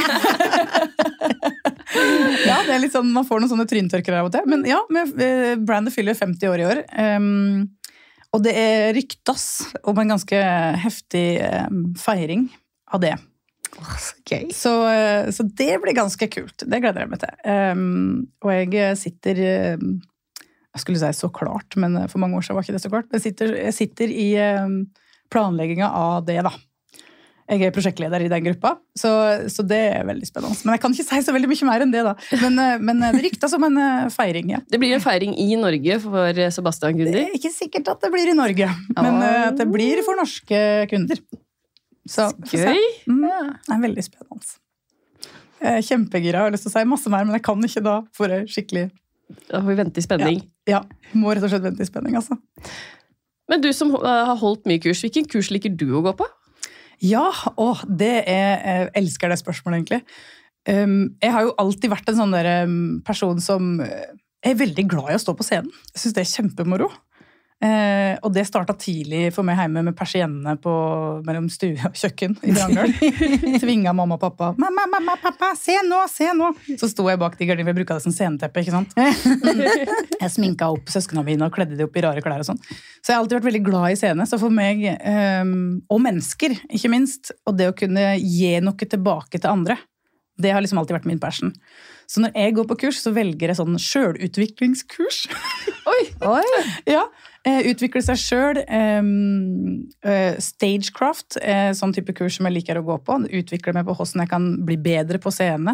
Ja, det er litt sånn, man får noen sånne tryntørker av og til. Men ja, brandet fyller femti år i år. Um, og det er ryktas om en ganske heftig um, feiring av det. Åh, så gøy. Så, så det blir ganske kult. Det gleder jeg meg til. Um, og jeg sitter um, jeg skulle si så klart, men for mange år siden var ikke det så klart. Jeg sitter, jeg sitter i um, planlegginga av det da. Jeg er prosjektleder i den gruppa, så, så det er veldig spennende. Men jeg kan ikke si så veldig mye mer enn det da. Men, men det rykter som en feiring, ja. Det blir en feiring i Norge for Sebastian Det Gundi. er ikke sikkert at det blir i Norge, men Åh. at det blir for norske kunder. Så, så se. Gøy! Mm, det er veldig spennende. Jeg er kjempegira, jeg har lyst til å si masse mer, men jeg kan ikke da, for jeg skikkelig... Da får vi vente i spenning. Ja, må rett og slett vente i spenning, altså. Men du som har holdt mye kurs, hvilken kurs liker du å gå på? Ja, å, det er, jeg elsker det spørsmålet egentlig. Um, jeg har jo alltid vært en sånn der, um, person som er veldig glad i å stå på scenen. Jeg synes det er kjempemoro. Uh, og det startet tidlig for meg hjemme med persiennene på, mellom stue og kjøkken i Drangøl. Tvinga mamma og pappa. Mamma, mamma, pappa, se nå, se nå! Så sto jeg bak de gardinene, for jeg brukte det som sceneteppe, ikke sant? Jeg sminka opp søskene mine og kledde de opp i rare klær og sånn. Så jeg har alltid vært veldig glad i scene. Så for meg, um, og mennesker, ikke minst, og det å kunne gi noe tilbake til andre, det har liksom alltid vært min passion. Så når jeg går på kurs, så velger jeg sånn selvutviklingskurs. Oi! Oi! Ja, utvikle seg selv. Um, uh, stagecraft er sånn type kurs som jeg liker å gå på. Utvikle meg på hvordan jeg kan bli bedre på scene.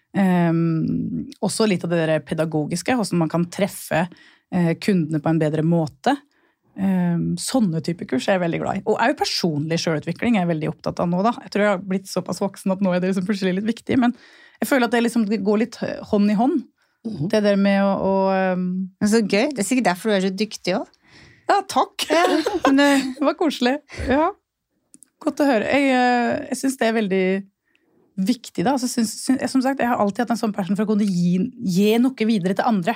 Um, også litt av det der pedagogiske, hvordan man kan treffe uh, kundene på en bedre måte. Um, sånne type kurs er jeg veldig glad i. Og også personlig selvutvikling er jeg veldig opptatt av nå da. Jeg tror jeg har blitt såpass voksen at nå er det liksom plutselig litt viktig, men jeg føler at det, liksom, det går litt hånd i hånd. Mm-hmm. Det der med å... å um... Så gøy. Det er sikkert derfor du er så dyktig også. Ja, takk. Ja, det var koselig. Ja, godt å høre. Jeg, jeg synes det er veldig viktig da. Altså, synes, synes, som sagt, jeg har alltid hatt en sånn passion for å kunne gi, gi noe videre til andre.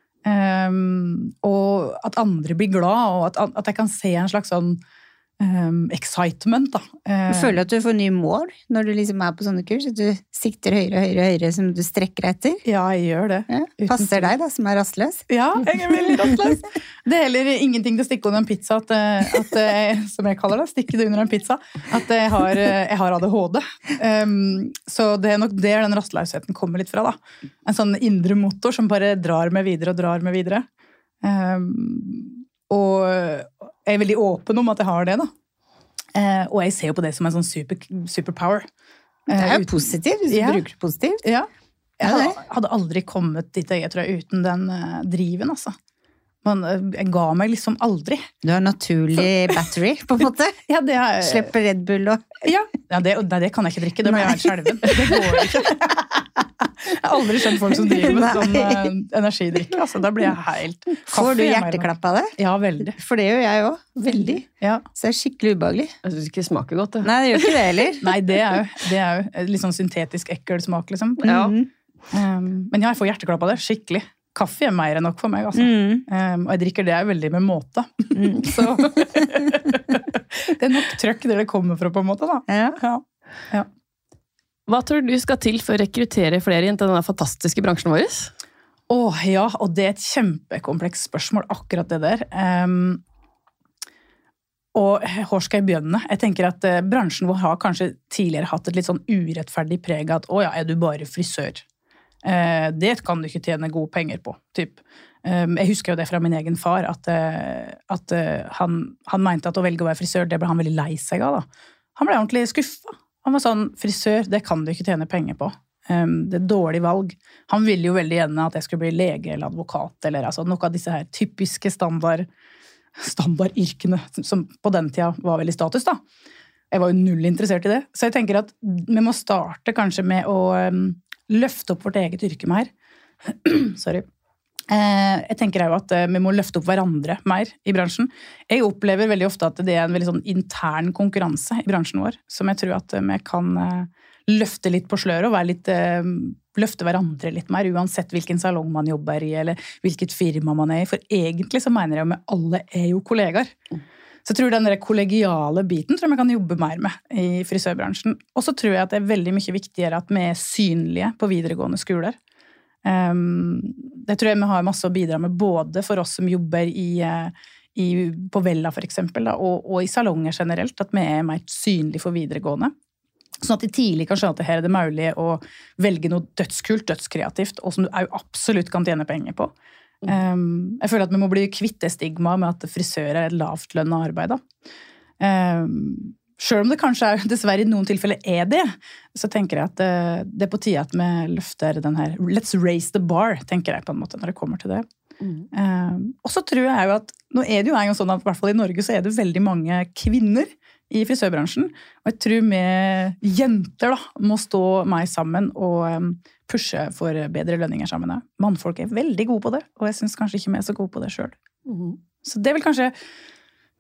Um, og at andre blir glad, og at, at jeg kan se en slags sånn um, excitement da. Du føler at du får nye mål når du liksom er på sånne kurs, at du sikter høyere og høyere og høyere som du strekker etter? Ja, jeg gjør det. Ja, passer deg da, som er rastløs? Ja, jeg er veldig rastløs. Det er heller ingenting til å stikke under en pizza, at, at, som jeg kaller det, stikke det under en pizza, at jeg har, jeg har A D H D. Um, så det er nok der den rastløsheten kommer litt fra da. En sånn indre motor som bare drar meg videre og drar meg videre. Um, og jeg er veldig åpen om at jeg har det da. Uh, og jeg ser jo på det som en sånn super, superpower. Det er jo positivt, hvis du ja. bruker det positivt. Ja. Jeg hadde, hadde aldri kommet dit jeg tror jeg, uten den uh, driven, altså. Men uh, jeg ga meg liksom aldri. Du har naturlig battery, på en måte. Ja, det er... Slipper Red Bull og... Ja, ja det, det kan jeg ikke drikke, det blir jeg helt skjelven. Det går ikke. Jeg har aldri skjønt folk som driver med sånn uh, energidrikke, altså. Da blir jeg helt... Får du hjerteklapp av det? Ja, veldig. For det gjør jeg også, veldig. Ja. Så det er skikkelig ubehagelig. Jeg synes ikke det smaker godt, det. Nei, det gjør ikke det heller. Nei, det er jo, det er jo litt sånn syntetisk ekkel smak, liksom. Ja. Um, men ja, jeg får hjerteklapp av det, skikkelig. Kaffe er mer enn nok for meg, altså. Mm. Um, og jeg drikker det veldig med måte. Mm. Så det er nok trøkk der det kommer fra, på en måte, da. Ja. Ja. Ja. Hva tror du skal til for å rekruttere flere inn til denne fantastiske bransjen vår? Åh, ja, og det er et kjempekompleks spørsmål, akkurat det der. Um, og hvor skal jeg begynne? Jeg tenker at uh, bransjen vår har kanskje tidligere hatt et litt sånn urettferdig preg at, å ja, er du bare frisør? Uh, det kan du ikke tjene gode penger på, typ. Um, jeg husker jo det fra min egen far, at, uh, at uh, han, han mente at å velge å være frisør, det ble han veldig lei seg av da. Han ble ordentlig skuffet. Han var sånn, frisør, det kan du ikke tjene penger på. Um, det er dårlig valg. Han ville jo veldig gjerne at jeg skulle bli lege eller advokat, eller altså, noe av disse her typiske standard, standardyrkene, som på den tida var veldig status da. Jeg var jo null interessert i det. Så jeg tenker at vi må starte kanskje med å um, løfte opp vårt eget yrke mer. Sorry. Uh, jeg tenker jo at uh, vi må løfte opp hverandre mer i bransjen. Jeg opplever veldig ofte at det er en veldig sånn intern konkurranse i bransjen vår, som jeg tror at uh, vi kan uh, løfte litt på sløret og være litt, uh, løfte hverandre litt mer, uansett hvilken salong man jobber i, eller hvilket firma man er i. For egentlig så mener jeg jo med alle er jo kollegaer. Så jeg tror den der kollegiale biten tror jeg vi kan jobbe mer med i frisørbransjen. Og så tror jeg at det er veldig mye viktigere at vi er synlige på videregående skoler. Um, det tror jeg vi har masse å bidra med, både for oss som jobber i, i, på Vella for eksempel, da, og, og i salonger generelt, at vi er mer synlige for videregående. Sånn at de tidlig kan skjønne at her er det mulig å velge noe dødskult, dødskreativt, og som du absolutt kan tjene penger på. Um, jeg føler at vi må bli kvitt det stigma med at frisør er et lavt lønnet arbeid. Da. Um, Selv om det kanskje er, dessverre i noen tilfeller er det, så tenker jeg at det, det er på tide at vi løfter den her let's raise the bar, tenker jeg på en måte når det kommer til det. Mm. Um, og så tror jeg jo at, nå er det jo en gang sånn at i hvert fall i Norge så er det veldig mange kvinner i frisørbransjen, og jeg tror vi jenter da, må stå meg sammen og um, pushe for bedre lønninger sammen. Mannfolk er veldig gode på det, og jeg synes kanskje ikke vi er så gode på det selv. Mm. Så det er vel kanskje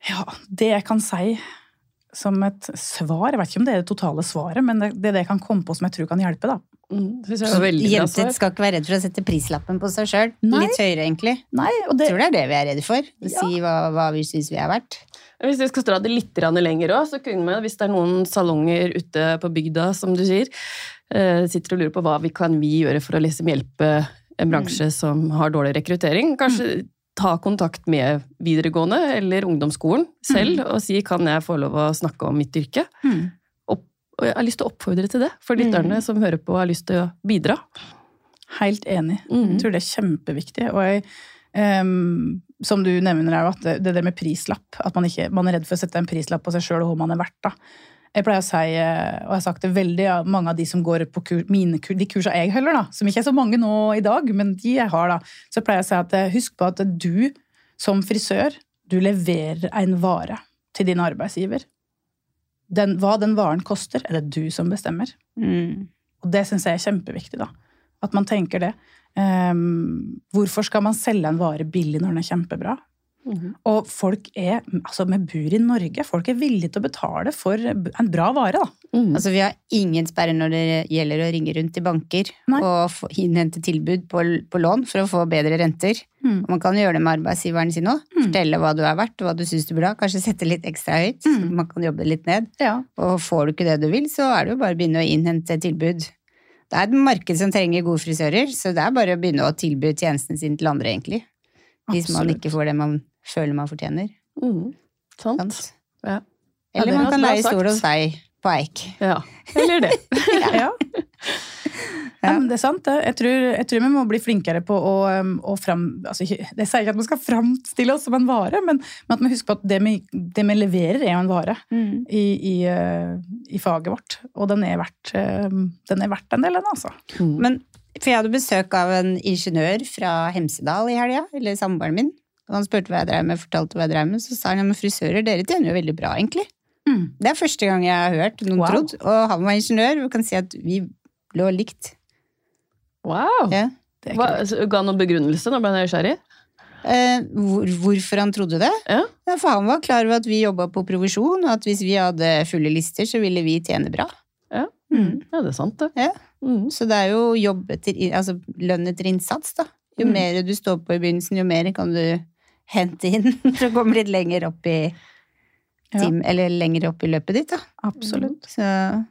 Ja, det jeg kan si som et svar, jeg vet ikke om det er det totale svaret, men det, det er det jeg kan komme på som jeg tror kan hjelpe da. Mm, synes jeg var veldig bra Jenter svar. skal ikke være redd for å sette prislappen på seg selv. Nei. Litt høyere, egentlig. Nei, og det... Jeg tror det er det vi er redde for. Å Ja. si hva, hva vi synes vi er verdt. Hvis vi skal dra det litt lenger også, så kunne vi, hvis det er noen salonger ute på bygda, som du sier, sitter og lurer på hva vi kan vi gjøre for å liksom hjelpe en bransje mm. som har dårlig rekruttering, kanskje mm. ta kontakt med videregående eller ungdomsskolen selv, mm. og si, kan jeg få lov å snakke om mitt yrke? Mm. Og, og jeg har lyst til å oppfordre til det, for lytterne mm. som hører på har lyst til å bidra. Helt enig. Mm. Jeg tror det er kjempeviktig, og jeg Um, som du nevner er jo at det, det der med prislapp, at man, ikke, man er redd for å sette en prislapp på seg selv og hvor man er verdt da. Jeg pleier å si, og jeg har sagt det veldig av mange av de som går på kurs, mine kurs, de kursene jeg holder da, som ikke er så mange nå i dag, men de jeg har da, så pleier jeg å si at husk på at du som frisør, du leverer en vare til din arbeidsgiver. Den, hva den varen koster, er det du som bestemmer. Mm. Og det synes jeg er kjempeviktig da, at man tenker det. Um, hvorfor skal man selge en vare billig når den er kjempebra? Mm-hmm. Og folk er, altså vi bor i Norge, folk er villige til å betale for en bra vare da. Mm. Altså vi har ingen sperre når det gjelder å ringe rundt til banker Nei. Og få, innhente tilbud på, på lån for å få bedre renter. Mm. Og man kan gjøre det med arbeidsgiveren sin også, mm. fortelle hva du er verdt, hva du synes du burde ha, kanskje sette litt ekstra høyt, mm. så man kan jobbe litt ned. Ja. Og får du ikke det du vil, så er det jo bare å begynne å innhente tilbud. Det er et marked som trenger gode frisører, så det er bare å begynne å tilby tjenesten sin til andre, egentlig. Hvis Absolutt. Man ikke får det man føler man fortjener. Mm. Sant. Sant? Ja. Eller ja, man kan leie stol hos deg på Eik. Ja, eller det. ja. Ja, men det er sant. Jeg tror, jeg tror vi må bli flinkere på å, å frem... Altså, det sier ikke at vi skal fremstille oss som en vare, men, men at vi husker på at det vi, det vi leverer er jo en vare mm. i, i, i faget vårt. Og den er verdt, den er verdt en del, den altså. Mm. Men, for jeg hadde besøk av en ingeniør fra Hemsedal i helga, eller samboeren min. Og han spurte hva jeg drev med, fortalte hva jeg drev med, så sa han, ja, men frisører, dere tjener jo veldig bra, egentlig. Mm. Det er første gang jeg har hørt noen wow. trodd, og han var ingeniør, og kan si at vi lå likt. Wow! Ja. Hva, ga han noen begrunnelse når ble han nysgjerrig? Eh, hvor, hvorfor han trodde det? Ja. Ja, for han var klar over at vi jobbet på provisjon, og at hvis vi hadde fulle lister, så ville vi tjene bra. Ja, mm. ja det er sant det. Ja. Mm. Så det er jo jobb etter, altså lønn etter innsats da. Jo mm. mer du står på i begynnelsen, jo mer kan du hente inn for å komme litt lenger opp i time, ja. eller lenger opp i løpet ditt da. Absolutt. Så...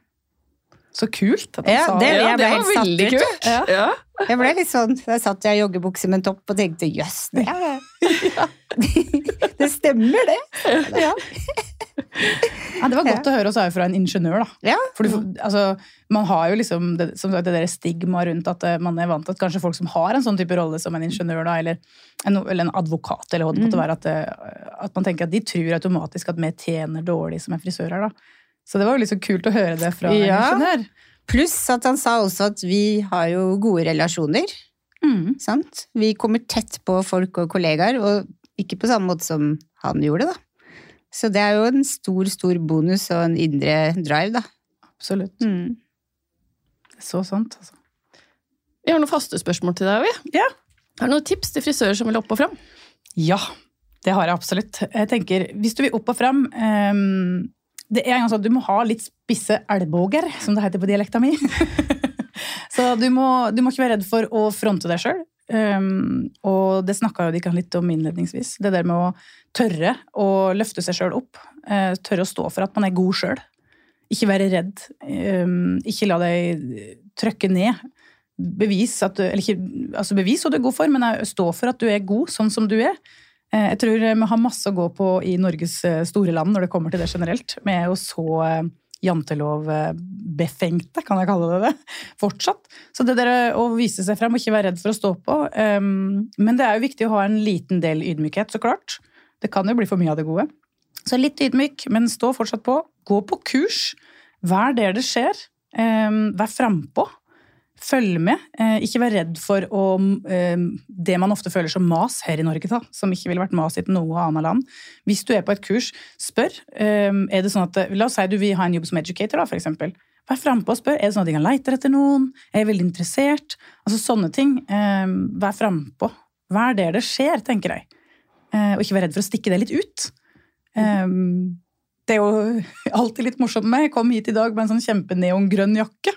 Så kult at han ja, sa det. Ja, jeg ble det var helt veldig satt ut. kult. Ja. Ja. Jeg ble litt sånn, jeg satt jeg i joggebukse med en topp og tenkte, jøss, det, ja. det stemmer det. Ja. Ja, det var godt ja. Å høre oss her fra en ingeniør da. Ja. For du, altså, man har jo liksom det, som sagt, det der stigma rundt at man er vant til at kanskje folk som har en sånn type rolle som en ingeniør da, eller en, eller en advokat, eller hva det måtte være, at, at man tenker at de tror automatisk at vi tjener dårlig som en frisør her da. Så det var jo litt så kult å høre det fra ja. En ingeniør. Pluss at han sa også at vi har jo gode relasjoner. Mm. Sant? Vi kommer tett på folk og kollegaer, og ikke på samme måte som han gjorde da. Så det er jo en stor, stor bonus og en indre drive da. Absolutt. Mm. Det er så sant, altså. Vi har noen faste spørsmål til deg, vi. Ja. Har du noen tips til frisører som vil opp og frem? Ja, det har jeg absolutt. Jeg tenker, hvis du vil opp og frem... Um, det er en gang sånn at du må ha litt spisse elboger, som det heter på dialekta mi. Så du må, du må ikke være redd for å fronte deg selv. Um, og det snakket jo de kan litt om innledningsvis. Det der med å tørre å løfte seg selv opp. Uh, tørre å stå for at man er god selv. Ikke være redd. Um, ikke la deg trykke ned. Bevis at du, eller ikke, altså bevis hva du er god for, men stå for at du er god sånn som du er. Jeg tror vi har masse å gå på i Norges store land når det kommer til det generelt, med å så jantelov befengte, kan jeg kalle det det, fortsatt. Så det der å vise seg frem og ikke være redd for å stå på, men det er jo viktig å ha en liten del ydmykhet, så klart. Det kan jo bli for mye av det gode. Så litt ydmyk, men stå fortsatt på. Gå på kurs, vær der det skjer, vær frempå. Følg med, ikke vær redd for å, det man ofte føler som mas her i Norge da, som ikke ville vært mas i noe annet land. Hvis du er på et kurs, spør, er det sånn at, la oss si du vil ha en jobb som educator da, for eksempel. Vær fremme på og spør, er det sånn at de kan leite etter noen? Er jeg veldig interessert? Altså sånne ting, vær fremme på. Vær der det skjer, tenker jeg. Og ikke vær redd for å stikke det litt ut. Um, det er jo alltid litt morsomt med meg. Jeg kom hit i dag med en sånn kjempeneongrønn jakke.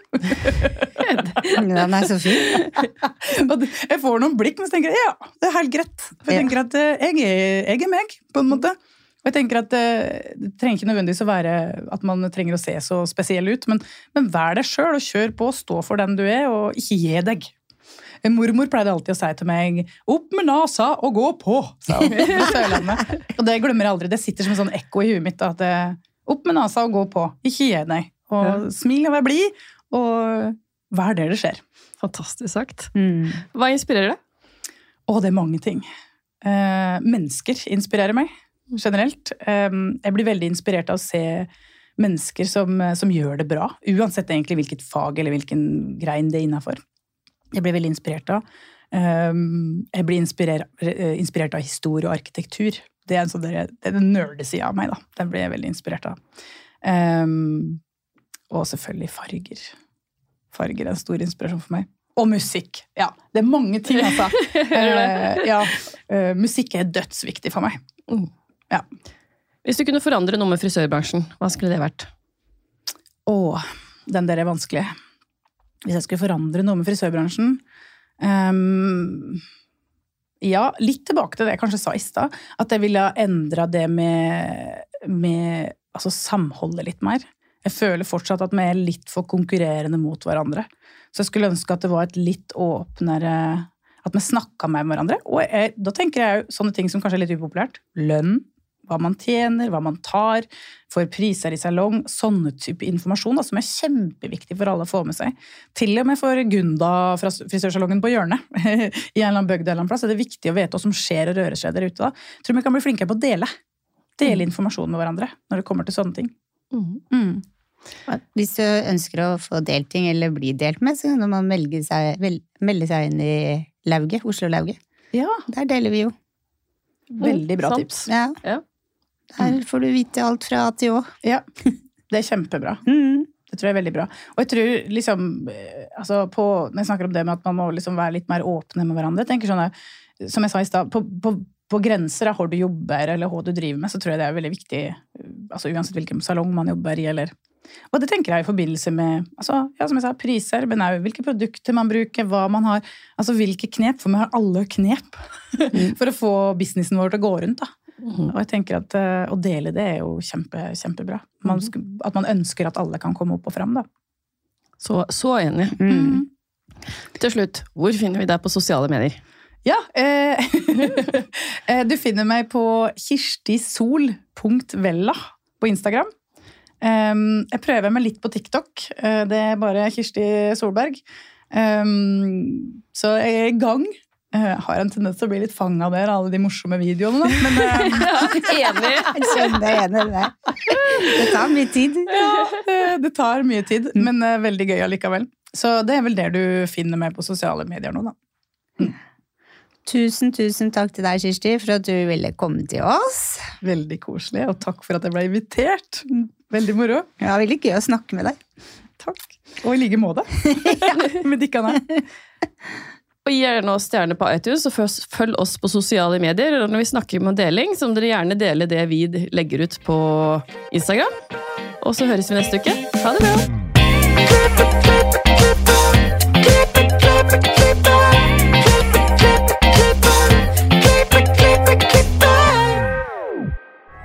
Den er så fin. Og jeg får noen blikk, men så tenker jeg, ja, det er helt greit. For jeg tenker at jeg er, jeg er meg, på en måte. Og jeg tenker at det, det trenger ikke nødvendigvis å være at man trenger å se så spesiell ut, men, men vær deg selv og kjør på, stå for den du er, og ikke gi deg. Mormor pleide alltid å si til meg, opp med nasa og gå på, sa hun i Sørlandet. Og det glemmer jeg aldri, det sitter som en sånn ekko i huet mitt, at det, opp med nasa og gå på, ikke gi deg. Og ja. Smil og vær blid, og vær der det skjer. Fantastisk sagt. Mm. Hva inspirerer deg? Å, det er mange ting. Eh, mennesker inspirerer meg, generelt. Eh, jeg blir veldig inspirert av å se mennesker som, som gjør det bra, uansett egentlig hvilket fag eller hvilken grein det er innenfor. Jeg blir veldig inspirert av. Um, jeg blir inspirert, inspirert av historie og arkitektur. Det er en sånn der, det er den nerdesiden av meg, da. Den blir jeg veldig inspirert av. Um, og selvfølgelig farger. Farger er en stor inspirasjon for meg. Og musikk. Ja, det er mange ting, altså. uh, ja, uh, musikk er dødsviktig for meg. Mm. Ja. Hvis du kunne forandre noe med frisørbransjen, hva skulle det vært? Åh, den der er vanskelig. Hvis jeg skulle forandre noe med frisørbransjen, um, ja, litt tilbake til det jeg kanskje sa i sted, at jeg ville endre det med, med altså samholdet litt mer. Jeg føler fortsatt at vi er litt for konkurrerende mot hverandre. Så jeg skulle ønske at det var et litt åpnere, at vi snakket med hverandre. Og jeg, da tenker jeg jo sånne ting som kanskje er litt upopulært. Lønn, hva man tjener, hva man tar, for priser i salong, sånne type informasjon da, som er kjempeviktig for alle å få med seg. Til og med for Gunda fra frisørsalongen på hjørnet, i en eller annen bygd eller en annen plass, er det viktig å vite hva som skjer og rører seg der ute da. Jeg tror vi kan bli flinkere på å dele. Dele informasjon med hverandre når det kommer til sånne ting. Mm. Mm. Hvis du ønsker å få delt ting eller bli delt med, så kan man melde seg, vel, melde seg inn i Lauget, Oslo-Lauget. Ja. Der deler vi jo. Veldig bra Sant. tips. Ja. Ja. Der får du vite alt fra A til Å. Ja, det er kjempebra. Mm. Det tror jeg er veldig bra. Og jeg tror liksom, altså på, når jeg snakker om det med at man må liksom være litt mer åpne med hverandre, jeg tenker sånn, som jeg sa i sted, på, på, på grenser av hvor du jobber eller hva du driver med, så tror jeg det er veldig viktig, altså uansett hvilken salong man jobber i, eller... Og det tenker jeg i forbindelse med, altså, ja, som jeg sa, priser, men også hvilke produkter man bruker, hva man har, altså hvilke knep, for vi har alle knep for å få businessen vår til å gå rundt, da. Mm. Og jeg tenker at uh, å dele det er jo kjempe, kjempebra. Man, at man ønsker at alle kan komme opp og frem, da. Så, så enig. Mm. Til slutt, hvor finner vi deg på sosiale medier? Ja, eh, du finner meg på kirstisol punktum vella på Instagram. Um, jeg prøver meg litt på TikTok. Uh, det er bare Kirsti Solberg. Um, så jeg er i gang. Jeg har en tendens til å bli litt fanget der, alle de morsomme videoene. Men, uh, Enig! Jeg skjønner enig det. Det tar mye tid. Ja, det, det tar mye tid, men uh, veldig gøy allikevel. Så det er vel det du finner meg på sosiale medier nå, da. Mm. Tusen, tusen takk til deg, Kirsti, for at du ville komme til oss. Veldig koselig, og takk for at jeg ble invitert. Veldig moro. Ja, veldig gøy å snakke med deg. Takk. Og i like måte. Med dikkene. Og gi gjerne oss stjerne på iTunes, og følg oss på sosiale medier. Og når vi snakker om deling, så må dere gjerne dele det vi legger ut på Instagram. Og så høres vi neste uke. Ha det bra!